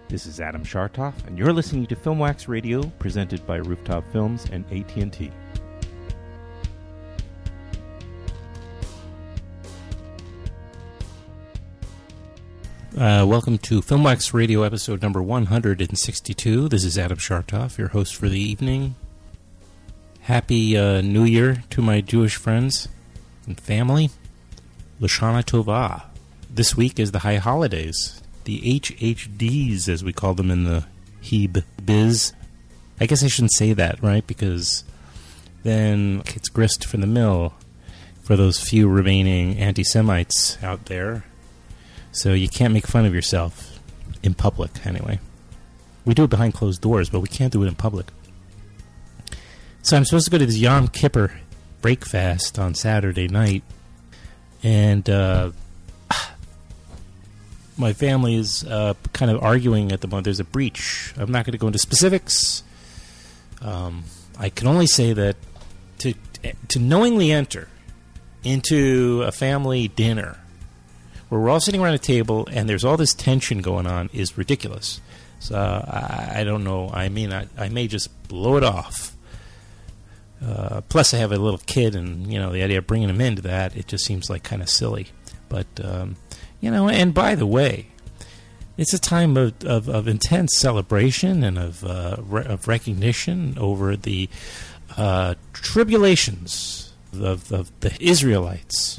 This is Adam Shartoff, and you're listening to Filmwax Radio, presented by Rooftop Films and AT&T. Welcome to Filmwax Radio episode number 162. This is Adam Shartoff, your host for the evening. Happy New Year to my Jewish friends and family. Lashana Tova. This week is the high holidays. The HHDs, as we call them in the Heb biz. I guess I shouldn't say that, right? Because then it's grist for the mill for those few remaining anti-Semites out there. So you can't make fun of yourself in public, anyway. We do it behind closed doors, but we can't do it in public. So I'm supposed to go to this Yom Kippur breakfast on Saturday night, and my family is kind of arguing at the moment. There's a breach. I'm not going to go into specifics. I can only say that to knowingly enter into a family dinner where we're all sitting around a table and there's all this tension going on is ridiculous. So I don't know. I may just blow it off. Plus, I have a little kid, and the idea of bringing him into that, it just seems like kind of silly. But and by the way, it's a time of intense celebration and of recognition over the tribulations of the Israelites.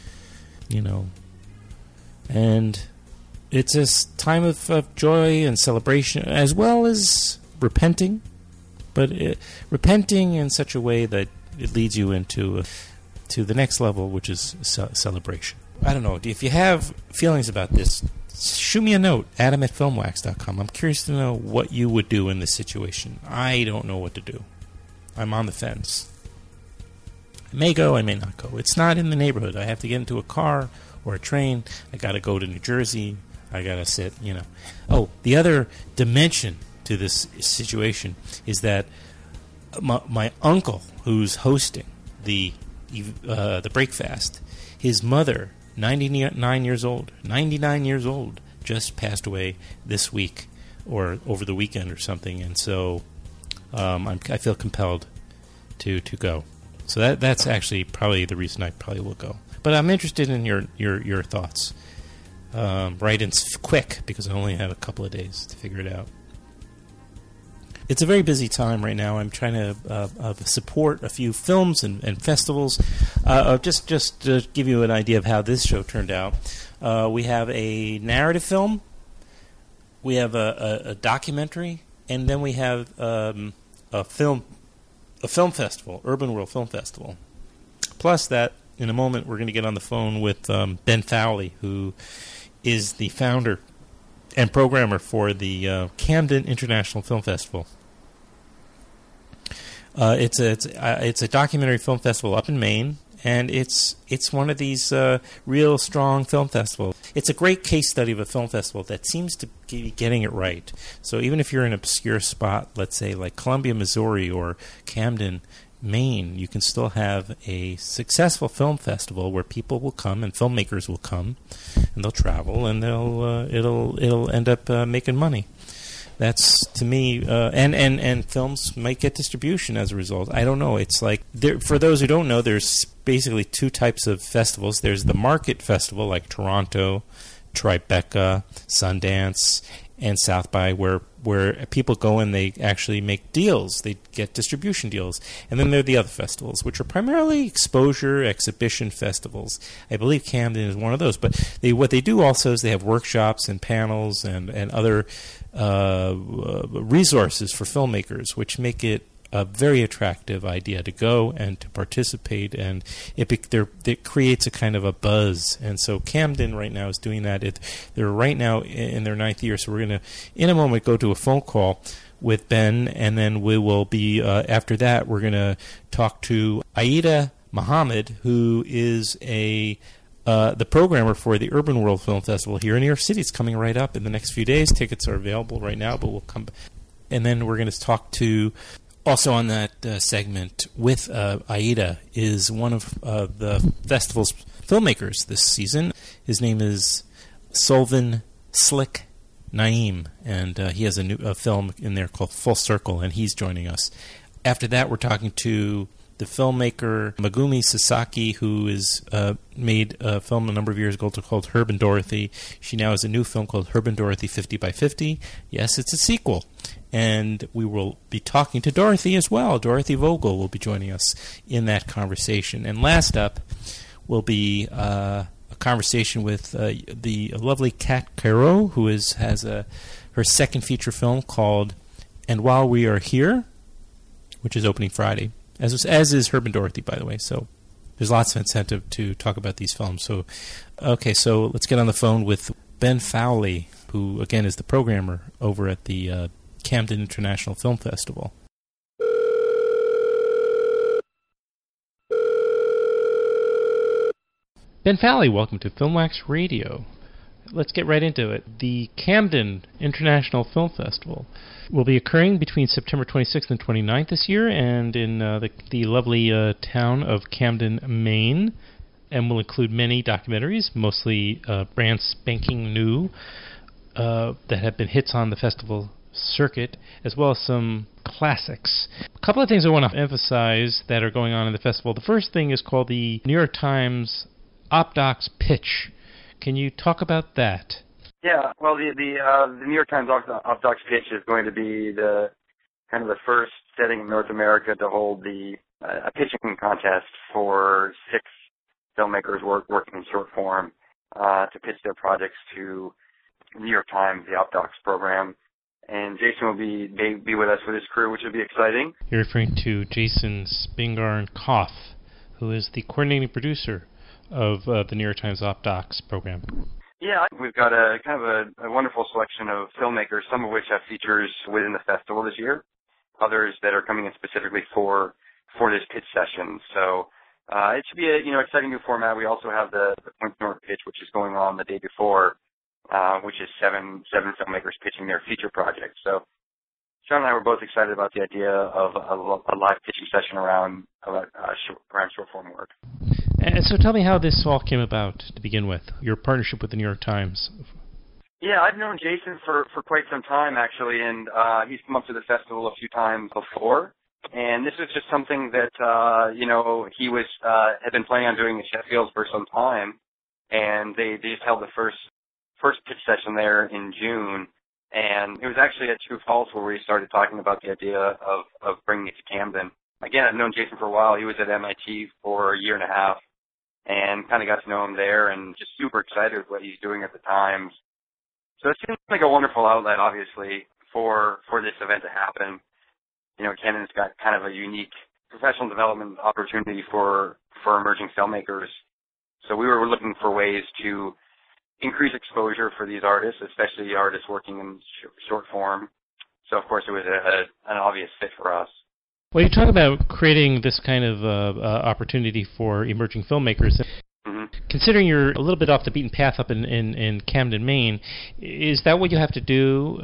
And it's a time of joy and celebration, as well as repenting, but repenting in such a way that it leads you into to the next level, which is celebration. I don't know. If you have feelings about this, shoot me a note, adam@filmwax.com. I'm curious to know what you would do in this situation. I don't know what to do. I'm on the fence. I may go, I may not go. It's not in the neighborhood. I have to get into a car or a train. I got to go to New Jersey. I got to sit, Oh, the other dimension to this situation is that my uncle, who's hosting the breakfast, his mother, 99 years old, just passed away this week or over the weekend or something, and so I feel compelled to go. So that's actually probably the reason I probably will go. But I'm interested in your thoughts. Write in quick, because I only have a couple of days to figure it out. It's a very busy time right now. I'm trying to support a few films and festivals. Just to give you an idea of how this show turned out, we have a narrative film, we have a documentary, and then we have a film festival, Urban World Film Festival. Plus that, in a moment, we're going to get on the phone with Ben Fowley, who is the founder and programmer for the Camden International Film Festival. It's a documentary film festival up in Maine, and it's one of these real strong film festivals. It's a great case study of a film festival that seems to be getting it right. So even if you're in an obscure spot, let's say like Columbia, Missouri, or Camden, Maine, you can still have a successful film festival where people will come and filmmakers will come, and they'll travel, and it'll end up making money. That's, to me, and films might get distribution as a result. I don't know. It's like, for those who don't know, there's basically two types of festivals. There's the market festival, like Toronto, Tribeca, Sundance, and South by, where people go and they actually make deals. They get distribution deals. And then there are the other festivals, which are primarily exposure, exhibition festivals. I believe Camden is one of those. But what they do also is they have workshops and panels and other resources for filmmakers, which make it a very attractive idea to go and to participate, and it creates a kind of a buzz. And so Camden right now is doing that. They're right now in their 9th year, so we're going to, in a moment, go to a phone call with Ben, and then we will be, after that, we're going to talk to Aida Mohammed, who is the programmer for the Urban World Film Festival here in New York City. It's coming right up in the next few days. Tickets are available right now, but we'll come. And then we're going to talk to, also on that segment with Aida, is one of the festival's filmmakers this season. His name is Solvin Slick Naeem, and he has a film in there called Full Circle, and he's joining us. After that, we're talking to the filmmaker Megumi Sasaki, who is made a film a number of years ago called Herb and Dorothy. She now has a new film called Herb and Dorothy 50 by 50. Yes, it's a sequel. And we will be talking to Dorothy as well. Dorothy Vogel will be joining us in that conversation. And last up will be a conversation with the lovely Kat Cairo, who has her second feature film called And While We Are Here, which is opening Friday, as is Herb and Dorothy, by the way. So there's lots of incentive to talk about these films. So let's get on the phone with Ben Fowley, who, again, is the programmer over at the Camden International Film Festival. Ben Fowley, welcome to Filmwax Radio. Let's get right into it. The Camden International Film Festival will be occurring between September 26th and 29th this year, and in the lovely town of Camden, Maine, and will include many documentaries, mostly brand spanking new, that have been hits on the festival circuit, as well as some classics. A couple of things I want to emphasize that are going on in the festival. The first thing is called the New York Times OpDocs Pitch. Can you talk about that? Yeah, well, the New York Times OpDocs Pitch is going to be the first setting in North America to hold a pitching contest for 6 filmmakers working in short form to pitch their projects to New York Times, the OpDocs program. And Jason will be with us with his crew, which will be exciting. You're referring to Jason Spingarn-Koff, who is the coordinating producer of the New York Times OpDocs program. Yeah, we've got a wonderful selection of filmmakers, some of which have features within the festival this year, others that are coming in specifically for this pitch session. So it should be a exciting new format. We also have the Point North pitch, which is going on the day before, which is seven filmmakers pitching their feature projects. So John and I were both excited about the idea of a live pitching session around short form work. And so tell me how this all came about to begin with, your partnership with the New York Times. Yeah, I've known Jason for quite some time, actually, and he's come up to the festival a few times before. And this was just something that, he had been planning on doing in Sheffield for some time. And they just held the first pitch session there in June. And it was actually at True Falls where we started talking about the idea of bringing it to Camden. Again, I've known Jason for a while. He was at MIT for a year and a half and kind of got to know him there and just super excited with what he's doing at the Times. So it seems like a wonderful outlet, obviously, for this event to happen. Camden's got kind of a unique professional development opportunity for emerging filmmakers. So we were looking for ways to increase exposure for these artists, especially artists working in short form. So, of course, it was an obvious fit for us. Well, you talk about creating this kind of opportunity for emerging filmmakers. Mm-hmm. Considering you're a little bit off the beaten path up in Camden, Maine, is that what you have to do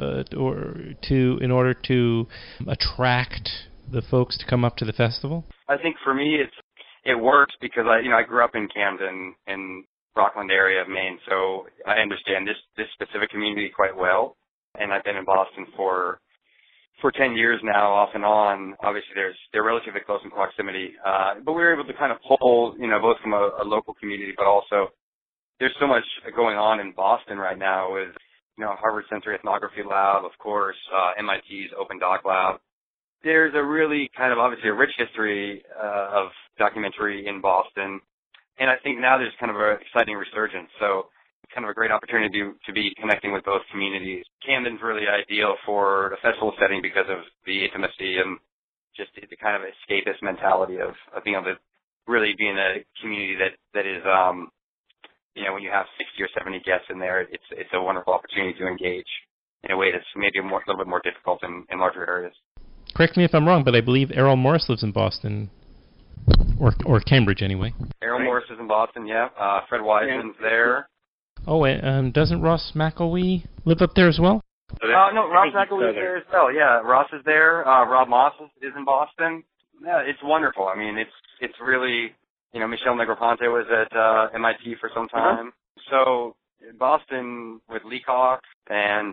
in order to attract the folks to come up to the festival? I think for me it works because I grew up in Camden in Rockland area of Maine, so I understand this specific community quite well, and I've been in Boston for 10 years now, off and on. Obviously, they're relatively close in proximity, but we were able to kind of pull, both from a local community, but also there's so much going on in Boston right now with, Harvard Sensory Ethnography Lab, of course, MIT's Open Doc Lab. There's a really kind of obviously a rich history of documentary in Boston, and I think now there's kind of an exciting resurgence. So kind of a great opportunity to be connecting with both communities. Camden's really ideal for a festival setting because of the intimacy and just the kind of escapist mentality of being able to really be in a community that is, when you have 60 or 70 guests in there, it's a wonderful opportunity to engage in a way that's maybe a little bit more difficult in larger areas. Correct me if I'm wrong, but I believe Errol Morris lives in Boston, or Cambridge anyway. Errol Morris is in Boston, yeah. Fred Wiseman's there. Oh, doesn't Ross McElwee live up there as well? No, Ross McElwee is there as well. Yeah, Ross is there. Rob Moss is in Boston. Yeah, it's wonderful. I mean, it's really, Michel Negroponte was at MIT for some time. So Boston with Leacock and,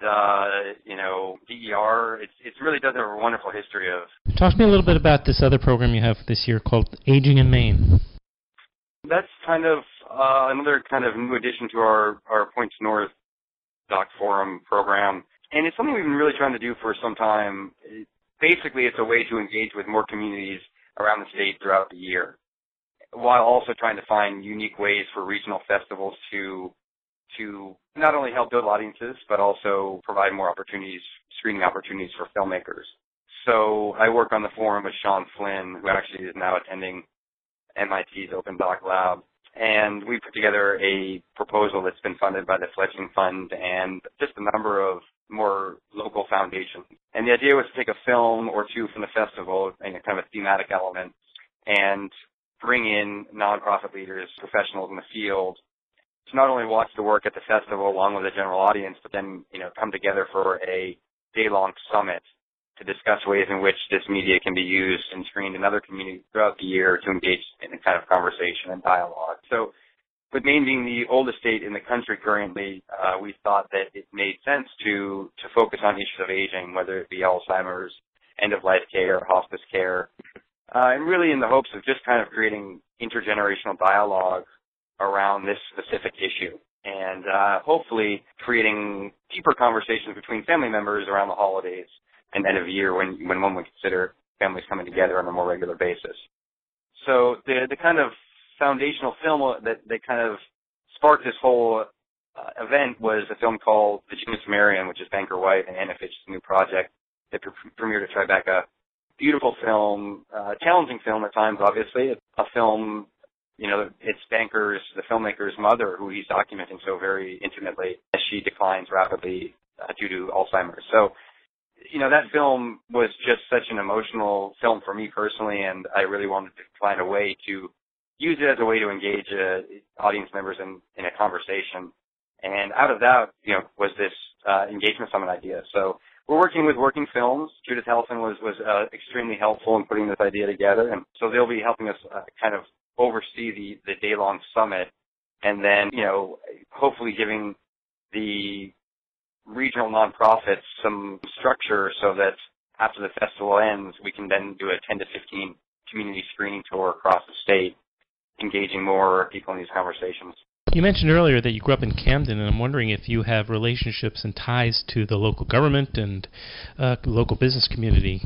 DER, it really does have a wonderful history of. Talk to me a little bit about this other program you have this year called Aging in Maine. That's kind of another kind of new addition to our Points North Doc Forum program. And it's something we've been really trying to do for some time. Basically, it's a way to engage with more communities around the state throughout the year, while also trying to find unique ways for regional festivals to not only help build audiences, but also provide more screening opportunities for filmmakers. So I work on the forum with Sean Flynn, who actually is now attending MIT's Open Doc Lab. And we put together a proposal that's been funded by the Fletching Fund and just a number of more local foundations. And the idea was to take a film or two from the festival and a kind of a thematic element and bring in nonprofit leaders, professionals in the field, to not only watch the work at the festival along with the general audience, but then, come together for a day-long summit to discuss ways in which this media can be used and screened in other communities throughout the year to engage in a kind of conversation and dialogue. So with Maine being the oldest state in the country currently, we thought that it made sense to focus on issues of aging, whether it be Alzheimer's, end-of-life care, hospice care, and really in the hopes of just kind of creating intergenerational dialogue around this specific issue and hopefully creating deeper conversations between family members around the holidays and end of year when one would consider families coming together on a more regular basis. So the kind of foundational film that kind of sparked this whole event was a film called The Genius of Marion, which is Banker White and Anna Fitch's new project that premiered at Tribeca. Beautiful film, challenging film at times, obviously. A film, it's Banker's, the filmmaker's mother, who he's documenting so very intimately as she declines rapidly due to Alzheimer's. So, that film was just such an emotional film for me personally, and I really wanted to find a way to use it as a way to engage audience members in a conversation. And out of that, was this engagement summit idea. So we're working with Working Films. Judith Helfand was extremely helpful in putting this idea together, and so they'll be helping us kind of oversee the day-long summit, and then, hopefully giving the regional nonprofits some structure so that after the festival ends, we can then do a 10 to 15 community screening tour across the state, engaging more people in these conversations. You mentioned earlier that you grew up in Camden, and I'm wondering if you have relationships and ties to the local government and local business community,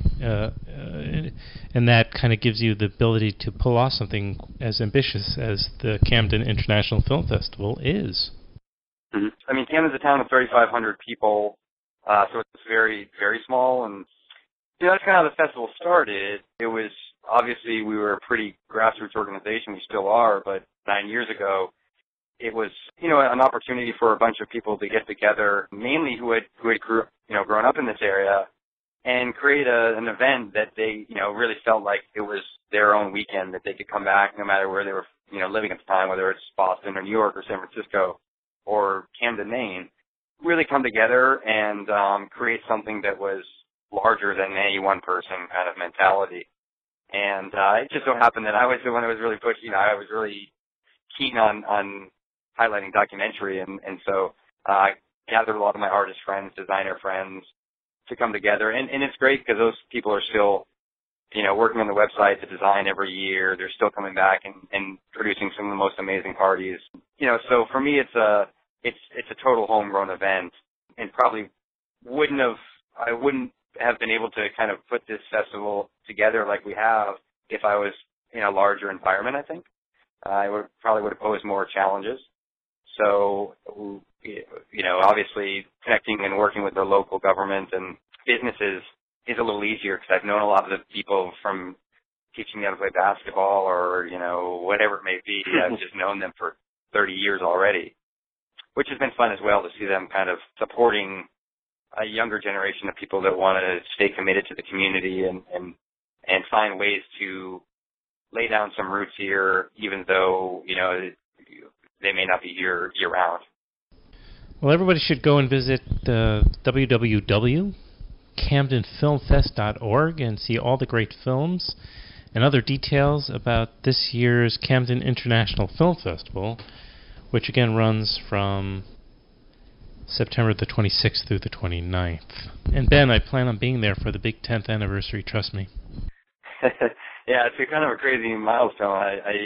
and that kind of gives you the ability to pull off something as ambitious as the Camden International Film Festival is. Mm-hmm. I mean, Camden's a town of 3,500 people, so it's very, very small, and that's kind of how the festival started. It was, obviously, we were a pretty grassroots organization, we still are, but 9 years ago, it was, an opportunity for a bunch of people to get together, mainly who had grown up in this area, and create an event that they, really felt like it was their own weekend, that they could come back no matter where they were, living at the time, whether it's Boston or New York or San Francisco or Camden, Maine, really come together and create something that was larger than any one person kind of mentality. And it just so happened that I was the one who was really pushing. I was really keen on highlighting documentary, and so I gathered a lot of my artist friends, designer friends, to come together. And it's great because those people are still, working on the website to design every year. They're still coming back and producing some of the most amazing parties. So for me, it's a total homegrown event, and probably I wouldn't have been able to kind of put this festival together like we have if I was in a larger environment, I think. I probably would have posed more challenges. So, obviously connecting and working with the local government and businesses is a little easier because I've known a lot of the people from teaching me how to play basketball or, whatever it may be. I've just known them for 30 years already, which has been fun as well to see them kind of supporting a younger generation of people that want to stay committed to the community and find ways to lay down some roots here, even though, they may not be here year-round. Well, everybody should go and visit www.camdenfilmfest.org and see all the great films and other details about this year's Camden International Film Festival, which again runs from September the 26th through the 29th. And Ben, I plan on being there for the big 10th anniversary, trust me. Yeah, it's kind of a crazy milestone.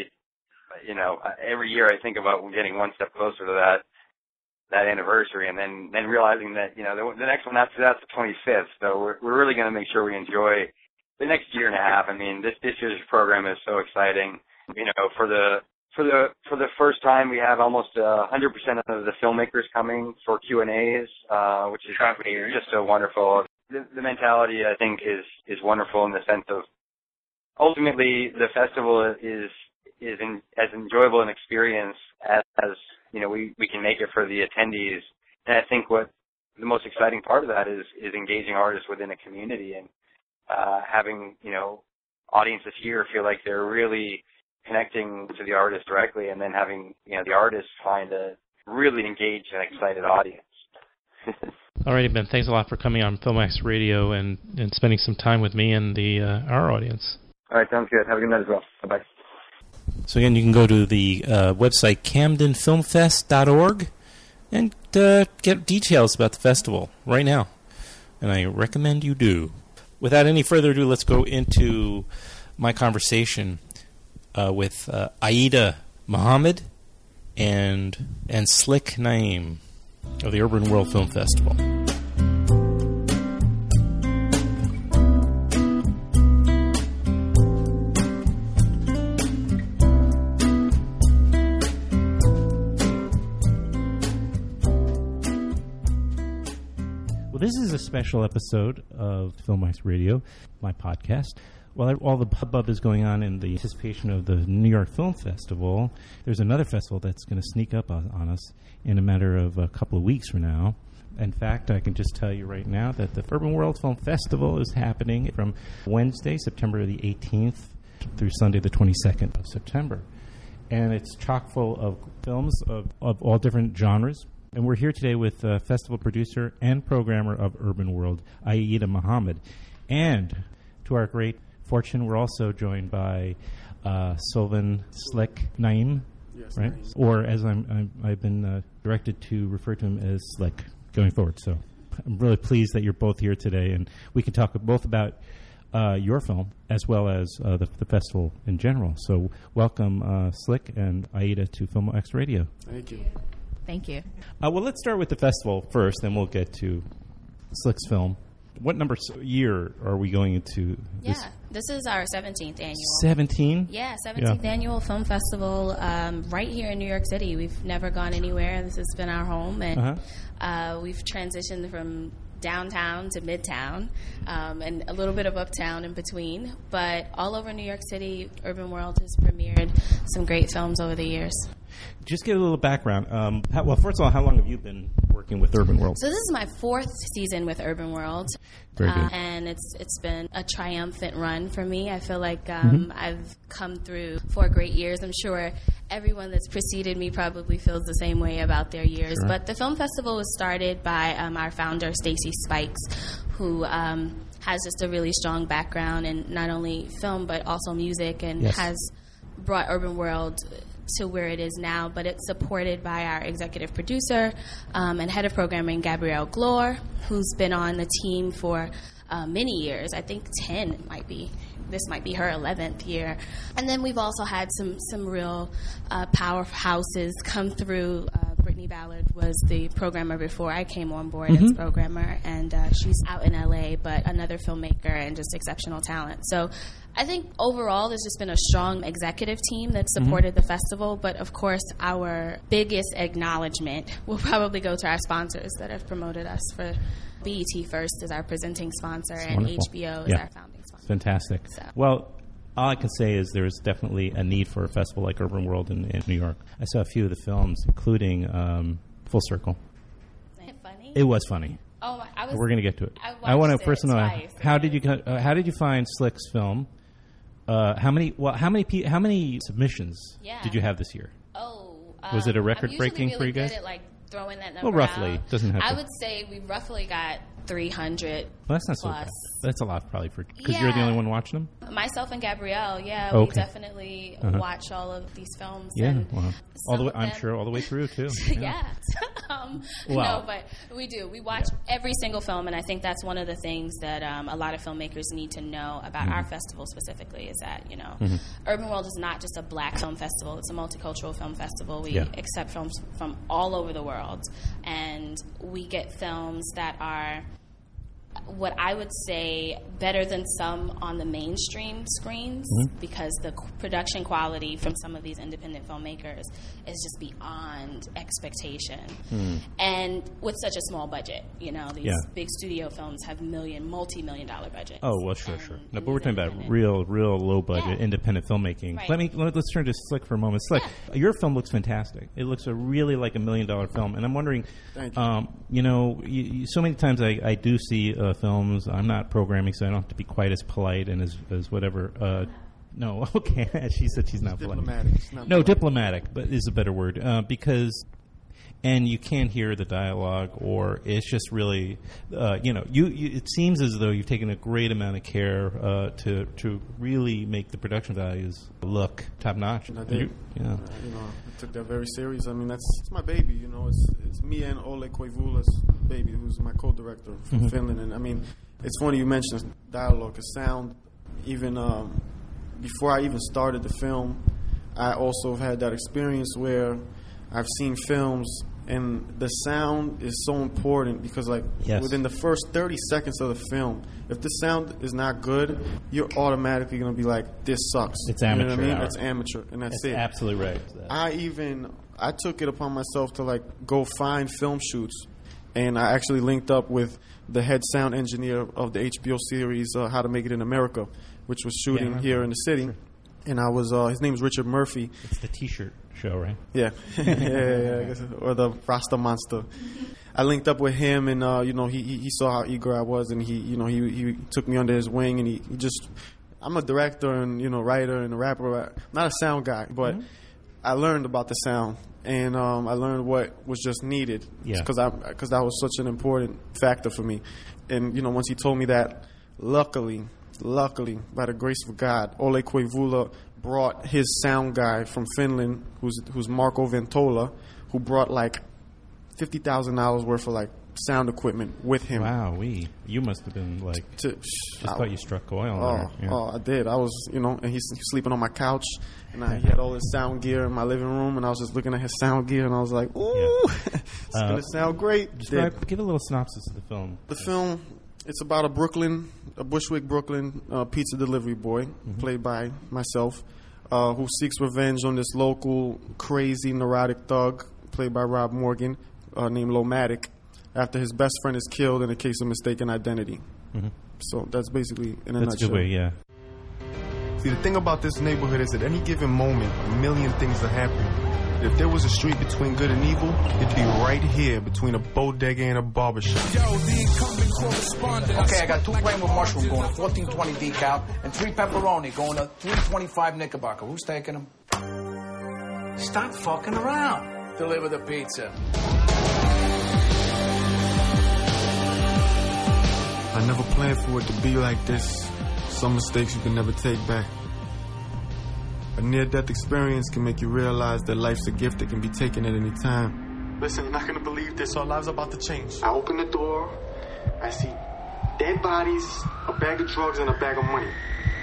Every year I think about getting one step closer to that anniversary, and then realizing that, the next one after that's the 25th. So we're really going to make sure we enjoy the next year and a half. I mean, this year's program is so exciting. For the first time, we have almost 100% of the filmmakers coming for Q&As, which is just so wonderful. The mentality, I think, is wonderful in the sense of ultimately the festival is as enjoyable an experience as we can make it for the attendees. And I think what the most exciting part of that is engaging artists within a community and having audiences here feel like they're really connecting to the artist directly, and then having the artists find a really engaged and excited audience. All right, Ben, thanks a lot for coming on FilmX Radio and spending some time with me and our audience. All right, sounds good. Have a good night as well. Bye-bye. So again, you can go to the website CamdenFilmFest.org and get details about the festival right now. And I recommend you do. Without any further ado, let's go into my conversation with Aida Muhammad and Slick Naim of the Urban World Film Festival. This is a special episode of FilmX Radio, my podcast. While all the hubbub is going on in the anticipation of the New York Film Festival, there's another festival that's going to sneak up on us in a matter of a couple of weeks from now. In fact, I can just tell you right now that the Urban World Film Festival is happening from Wednesday, September the 18th, through Sunday, the 22nd of September. And it's chock full of films of all different genres. And we're here today with festival producer and programmer of Urban World, Aida Muhammad. And to our great fortune, we're also joined by Sylvan Slick Naim, yes, right? Nice. Or as I've been directed to refer to him as Slick going forward. So I'm really pleased that you're both here today, and we can talk both about your film as well as the festival in general. So welcome, Slick and Aida, to FilmX Radio. Thank you. Thank you. Well, let's start with the festival first, then we'll get to Slick's film. What year are we going into? This is our 17th annual. 17? Yeah, 17th annual film festival right here in New York City. We've never gone anywhere. This has been our home, and we've transitioned from downtown to midtown, and a little bit of uptown in between. But all over New York City, Urban World has premiered some great films over the years. Just give a little background. First of all, how long have you been working with Urban World? So this is my 4th season with Urban World. Very good. And it's been a triumphant run for me. I feel like I've come through 4 great years. I'm sure everyone that's preceded me probably feels the same way about their years. Sure. But the film festival was started by our founder, Stacey Spikes, who has just a really strong background in not only film but also music, and has brought Urban World to where it is now. But it's supported by our executive producer and head of programming, Gabrielle Glore, who's been on the team for many years. I think 10 might be. This might be her 11th year. And then we've also had some real powerhouses come through. Brittany Ballard was the programmer before I came on board as programmer, and she's out in LA, but another filmmaker and just exceptional talent. So I think overall there's just been a strong executive team that supported the festival, but of course our biggest acknowledgement will probably go to our sponsors that have promoted us. For BET First is our presenting sponsor, and wonderful. HBO is our founding sponsor. Fantastic. So. Well, all I can say is there's definitely a need for a festival like Urban World in New York. I saw a few of the films, including Full Circle. Isn't it funny? It was funny. Oh, we're going to get to it. I want to first know how did you find Slick's film? How many submissions did you have this year? Oh, was it a record-breaking really for you guys? good at, throwing that number roughly. out. Doesn't have I to. would say we roughly got 300. Well, that's not so bad. That's a lot, probably, because you're the only one watching them. Myself and Gabrielle, we definitely watch all of these films. Yeah, and all the way. I'm sure all the way through too. Yeah. No, but we do. We watch every single film, and I think that's one of the things that a lot of filmmakers need to know about our festival specifically is that, Urban World is not just a black film festival. It's a multicultural film festival. We accept films from all over the world, and we get films that are what I would say better than some on the mainstream screens because the production quality from some of these independent filmmakers is just beyond expectation. And with such a small budget, these big studio films have multi-million dollar budgets. Oh, well, sure. No, but we're talking about real low budget independent filmmaking. Right. Let's turn to Slick for a moment. Slick, your film looks fantastic. It looks really like $1 million film, and I'm wondering, so many times I do see films. I'm not programming, so I don't have to be quite as polite and as whatever. No, okay. She said she's not polite. Diplomatic, but is a better word because. And you can't hear the dialogue, or it's just really, it seems as though you've taken a great amount of care to really make the production values look top notch. I did. I took that very serious. I mean, it's my baby. It's me and Ole Koivula's baby, who's my co-director from Finland. And I mean, it's funny you mentioned dialogue, because sound. Even before I even started the film, I also had that experience where I've seen films. And the sound is so important because, within the first 30 seconds of the film, if the sound is not good, you're automatically going to be like, this sucks. It's amateur. You know what I mean? It's amateur, and that's it. Absolutely right. I took it upon myself to, go find film shoots. And I actually linked up with the head sound engineer of the HBO series, How to Make It in America, which was shooting here in the city. Sure. And I was, his name is Richard Murphy. It's the T-shirt show, right? Yeah. I guess, or the Rasta Monster. I linked up with him, and he saw how eager I was, and he took me under his wing, and he just. I'm a director and writer and a rapper. I'm not a sound guy, but I learned about the sound, and I learned what was just needed. Because that was such an important factor for me, and once he told me that, luckily, by the grace of God, Ole Koivula brought his sound guy from Finland, who's Marco Ventola, who brought $50,000 worth of sound equipment with him. Wow, you must have been thought you struck oil. I did. I was, and he's sleeping on my couch, and he had all his sound gear in my living room, and I was just looking at his sound gear, and I was like, ooh, it's gonna sound great. Give a little synopsis of the film. The film. It's about a Bushwick, Brooklyn pizza delivery boy, played by myself, who seeks revenge on this local crazy neurotic thug, played by Rob Morgan, named Lomatic, after his best friend is killed in a case of mistaken identity. So that's basically in a nutshell. That's a good way, yeah. See, the thing about this neighborhood is at any given moment, a million things are happening. If there was a street between good and evil, it'd be right here between a bodega and a barbershop. Okay, I got 2 Brainwood mushroom going to 1420 decal and 3 pepperoni going to 325 Knickerbocker. Who's taking them? Stop fucking around. Deliver the pizza. I never planned for it to be like this. Some mistakes you can never take back. A near-death experience can make you realize that life's a gift that can be taken at any time. Listen, you're not going to believe this. Our lives are about to change. I open the door. I see dead bodies, a bag of drugs, and a bag of money.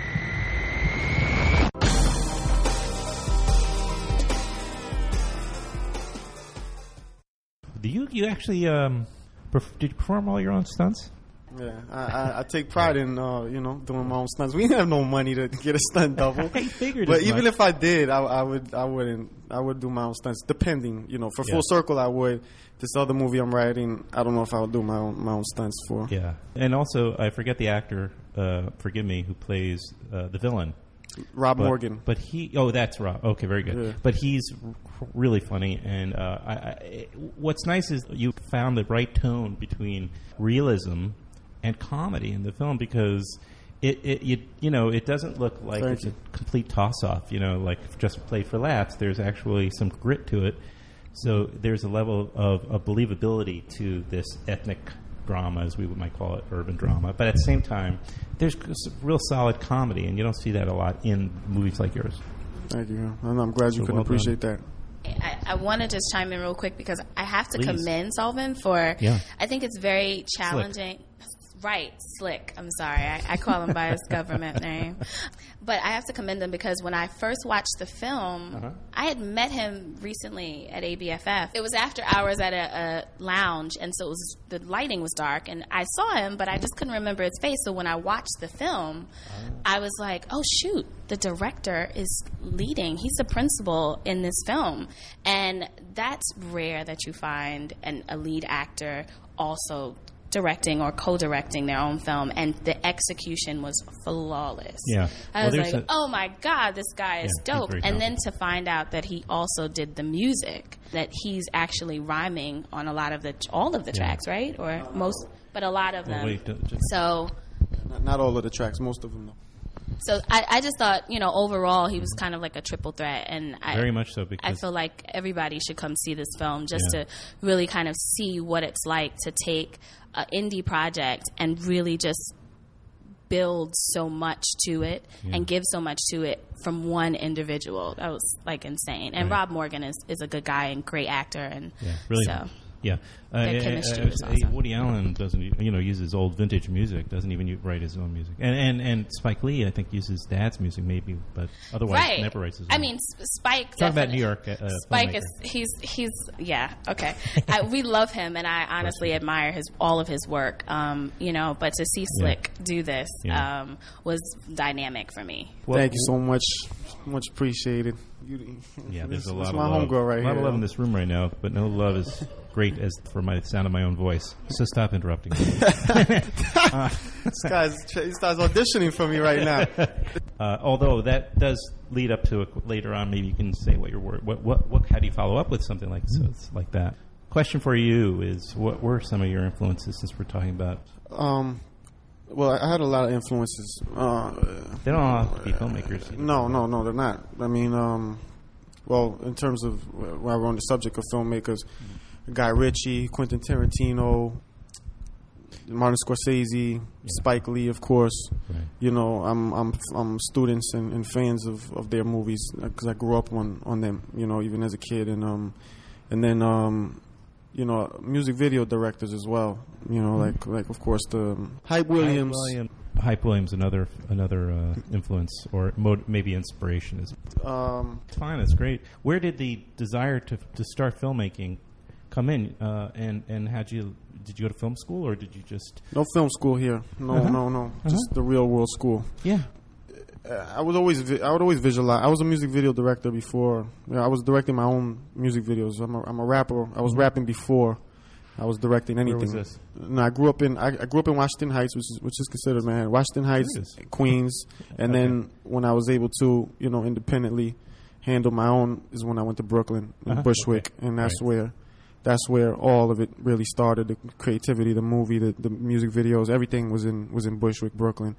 Do you actually did you perform all your own stunts? Yeah, I take pride in doing my own stunts. We didn't have no money to get a stunt double. I figured, but even if I did, I would do my own stunts. Depending, for Full Circle, I would. This other movie I'm writing, I don't know if I would do my own stunts for. Yeah, and also I forget the actor. Forgive me, who plays the villain. Rob Morgan. But that's Rob. Okay, very good. Yeah. But he's really funny, and what's nice is you found the right tone between realism and comedy in the film, because it doesn't look like it's a complete toss-off, like just played for laughs. There's actually some grit to it. So there's a level of believability to this ethnic drama, as we might call it, urban drama. But at the same time, there's real solid comedy, and you don't see that a lot in movies like yours. Thank you. I'm glad you can appreciate that. I want to just chime in real quick because I have to Please. commend Sullivan for. Yeah. I think it's very challenging. Right, Slick. I'm sorry. I call him by his government name. But I have to commend him because when I first watched the film, I had met him recently at ABFF. It was after hours at a lounge, and so the lighting was dark, and I saw him, but I just couldn't remember his face. So when I watched the film, I was like, oh, shoot, the director is leading. He's the principal in this film. And that's rare that you find a lead actor also directing or co-directing their own film, and the execution was flawless. Yeah. I was like, oh my God, this guy is dope. And then to find out that he also did the music, that he's actually rhyming on all of the tracks, right? Or most, but a lot of them. So not all of the tracks, most of them though. So I just thought, overall he was kind of like a triple threat, and very much so, because I feel like everybody should come see this film just to really kind of see what it's like to take an indie project and really just build so much to it and give so much to it from one individual. That was like insane. And Rob Morgan is a good guy and great actor, and really. So. Yeah, the chemistry was awesome. Woody Allen doesn't, uses old vintage music. Doesn't even write his own music. And Spike Lee, I think, uses Dad's music maybe, but otherwise never writes his own. I mean, Spike. Talk about New York. Spike he's okay. We love him, and I honestly admire all of his work. But to see Slick do this was dynamic for me. Well, thank you so much. Much appreciated. There's a lot of my love. Homegirl right a lot here. of love in this room right now, but no love is great as for my sound of my own voice. So stop interrupting me. This guy's he starts auditioning for me right now. Although that does lead up to later on. Maybe you can say what your word. What? How do you follow up with something like like that? Question for you is: what were some of your influences, since we're talking about? Well, I had a lot of influences. They don't all have to be filmmakers. No, they're not. I mean, well, in terms of while we're on the subject of filmmakers, Guy Ritchie, Quentin Tarantino, Martin Scorsese, Spike Lee, of course. Right. I'm students and fans of their movies because I grew up on them. Even as a kid, and then. Music video directors as well. Like of course the Hype Williams. Hype Williams, another influence or maybe inspiration is. It's fine. It's great. Where did the desire to start filmmaking come in? And did you go to film school or did you just no film school here? No. Just the real world school. Yeah. I would always visualize. I was a music video director before. I was directing my own music videos. I'm a rapper. I was rapping before I was directing anything. Where was this? No, I grew up in Washington Heights, which is considered Manhattan. Washington Heights, Queens, and then when I was able to, independently handle my own is when I went to Brooklyn and Bushwick, and that's where all of it really started. The creativity, the movie, the music videos, everything was in Bushwick, Brooklyn.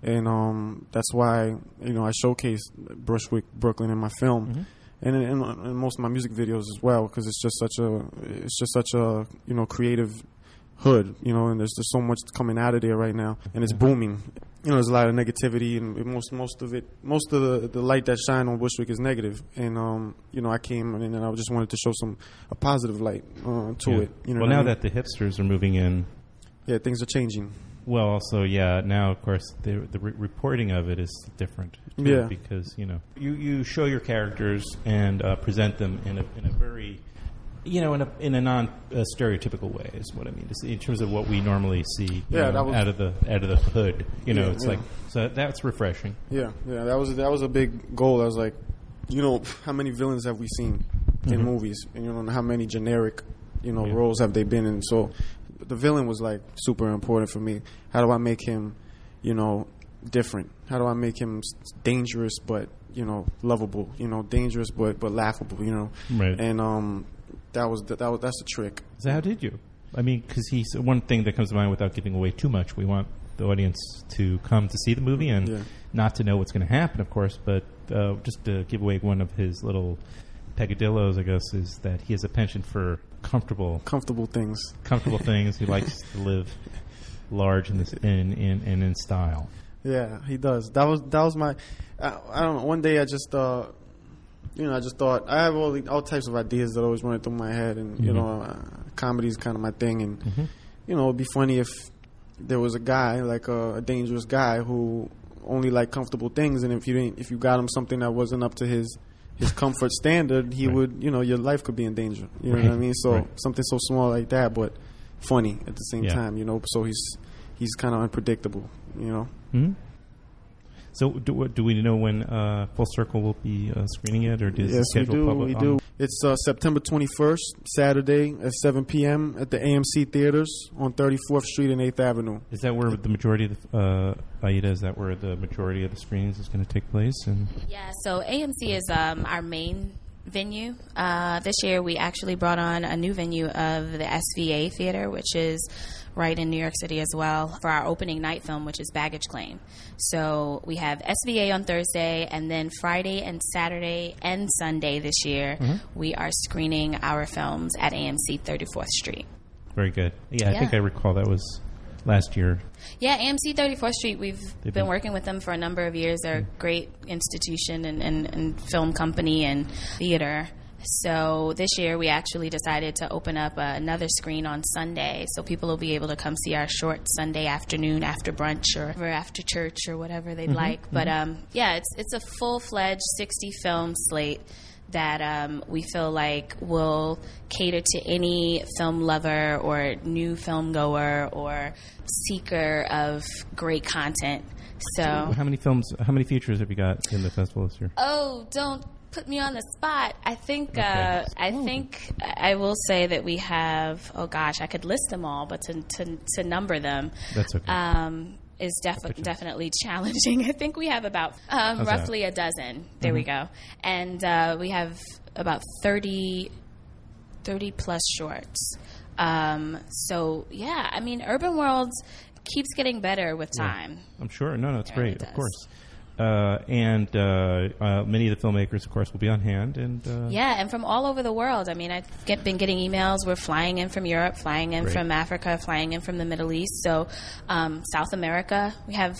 And that's why I showcase Bushwick, Brooklyn in my film, and in most of my music videos as well, because it's just such a creative hood, and there's just so much coming out of there right now, and it's booming. There's a lot of negativity, and most of the light that shine on Bushwick is negative, and I came and I just wanted to show a positive light to it. Now that the hipsters are moving in, things are changing. Well, also, now, of course, the reporting of it is different, too, because, you show your characters and present them in a very, in a non-stereotypical way, is what I mean, in terms of what we normally see out of the hood. Like, so that's refreshing. Yeah, that was a big goal. I was like, how many villains have we seen in movies? And, how many generic, roles have they been in? So the villain was like super important for me. How do I make him, different? How do I make him dangerous but lovable? Dangerous but laughable. Right. And that's the trick. So how did you? I mean, because one thing that comes to mind without giving away too much. We want the audience to come to see the movie and not to know what's going to happen, of course, but just to give away one of his little peccadillos, I guess, is that he has a penchant for comfortable things. Comfortable things. He likes to live large in style. Yeah, he does. That was my. I don't know. One day I just I just thought I have all types of ideas that always running through my head, and comedy is kind of my thing, and it'd be funny if there was a guy like a dangerous guy who only liked comfortable things, and if you got him something that wasn't up to his comfort standard, he would, your life could be in danger. You know what I mean? So something so small like that, but funny at the same time. So he's kind of unpredictable. Mm-hmm. So do we know when Full Circle will be screening it, or is it scheduled public? Yes, we do. It's September 21st, Saturday at 7 p.m. at the AMC Theaters on 34th Street and 8th Avenue. Is that where the majority of the Aida? Is that where the majority of the screenings is going to take place? Yeah. So AMC is our main venue. This year we actually brought on a new venue of the SVA Theater, which is right in New York City as well, for our opening night film, which is Baggage Claim. So we have SVA on Thursday, and then Friday and Saturday and Sunday this year, we are screening our films at AMC 34th Street. Very good. Yeah, I think I recall that was last year. Yeah, AMC 34th Street, we've been working with them for a number of years. They're a great institution and film company and theater. So this year we actually decided to open up another screen on Sunday, so people will be able to come see our short Sunday afternoon after brunch or after church or whatever they'd like. But it's a full-fledged 60-film slate that we feel like will cater to any film lover or new film goer or seeker of great content. So how many features have you got in the festival this year? Oh, don't put me on the spot. I think I will say that we have, I could list them all, but to number them, that's okay. Is definitely challenging. I think we have about roughly a dozen. There we go. And we have about 30 plus shorts. Urban Worlds keeps getting better with time. I'm sure. No, it's great, of course. And many of the filmmakers, of course, will be on hand. And and from all over the world. I mean, I've been getting emails. We're flying in from Europe, flying in from Africa, flying in from the Middle East. So South America, we have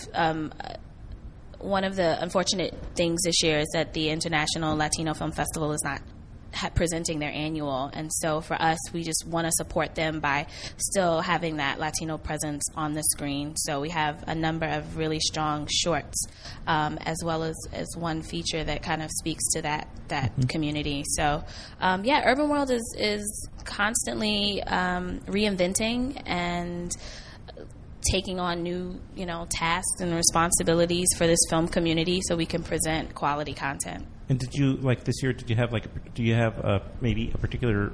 one of the unfortunate things this year is that the International Latino Film Festival is not presenting their annual, and so for us we just want to support them by still having that Latino presence on the screen. So we have a number of really strong shorts, as well as one feature that kind of speaks to that community. So Urban World is constantly reinventing and taking on new tasks and responsibilities for this film community so we can present quality content. And did you, this year, do you have maybe a particular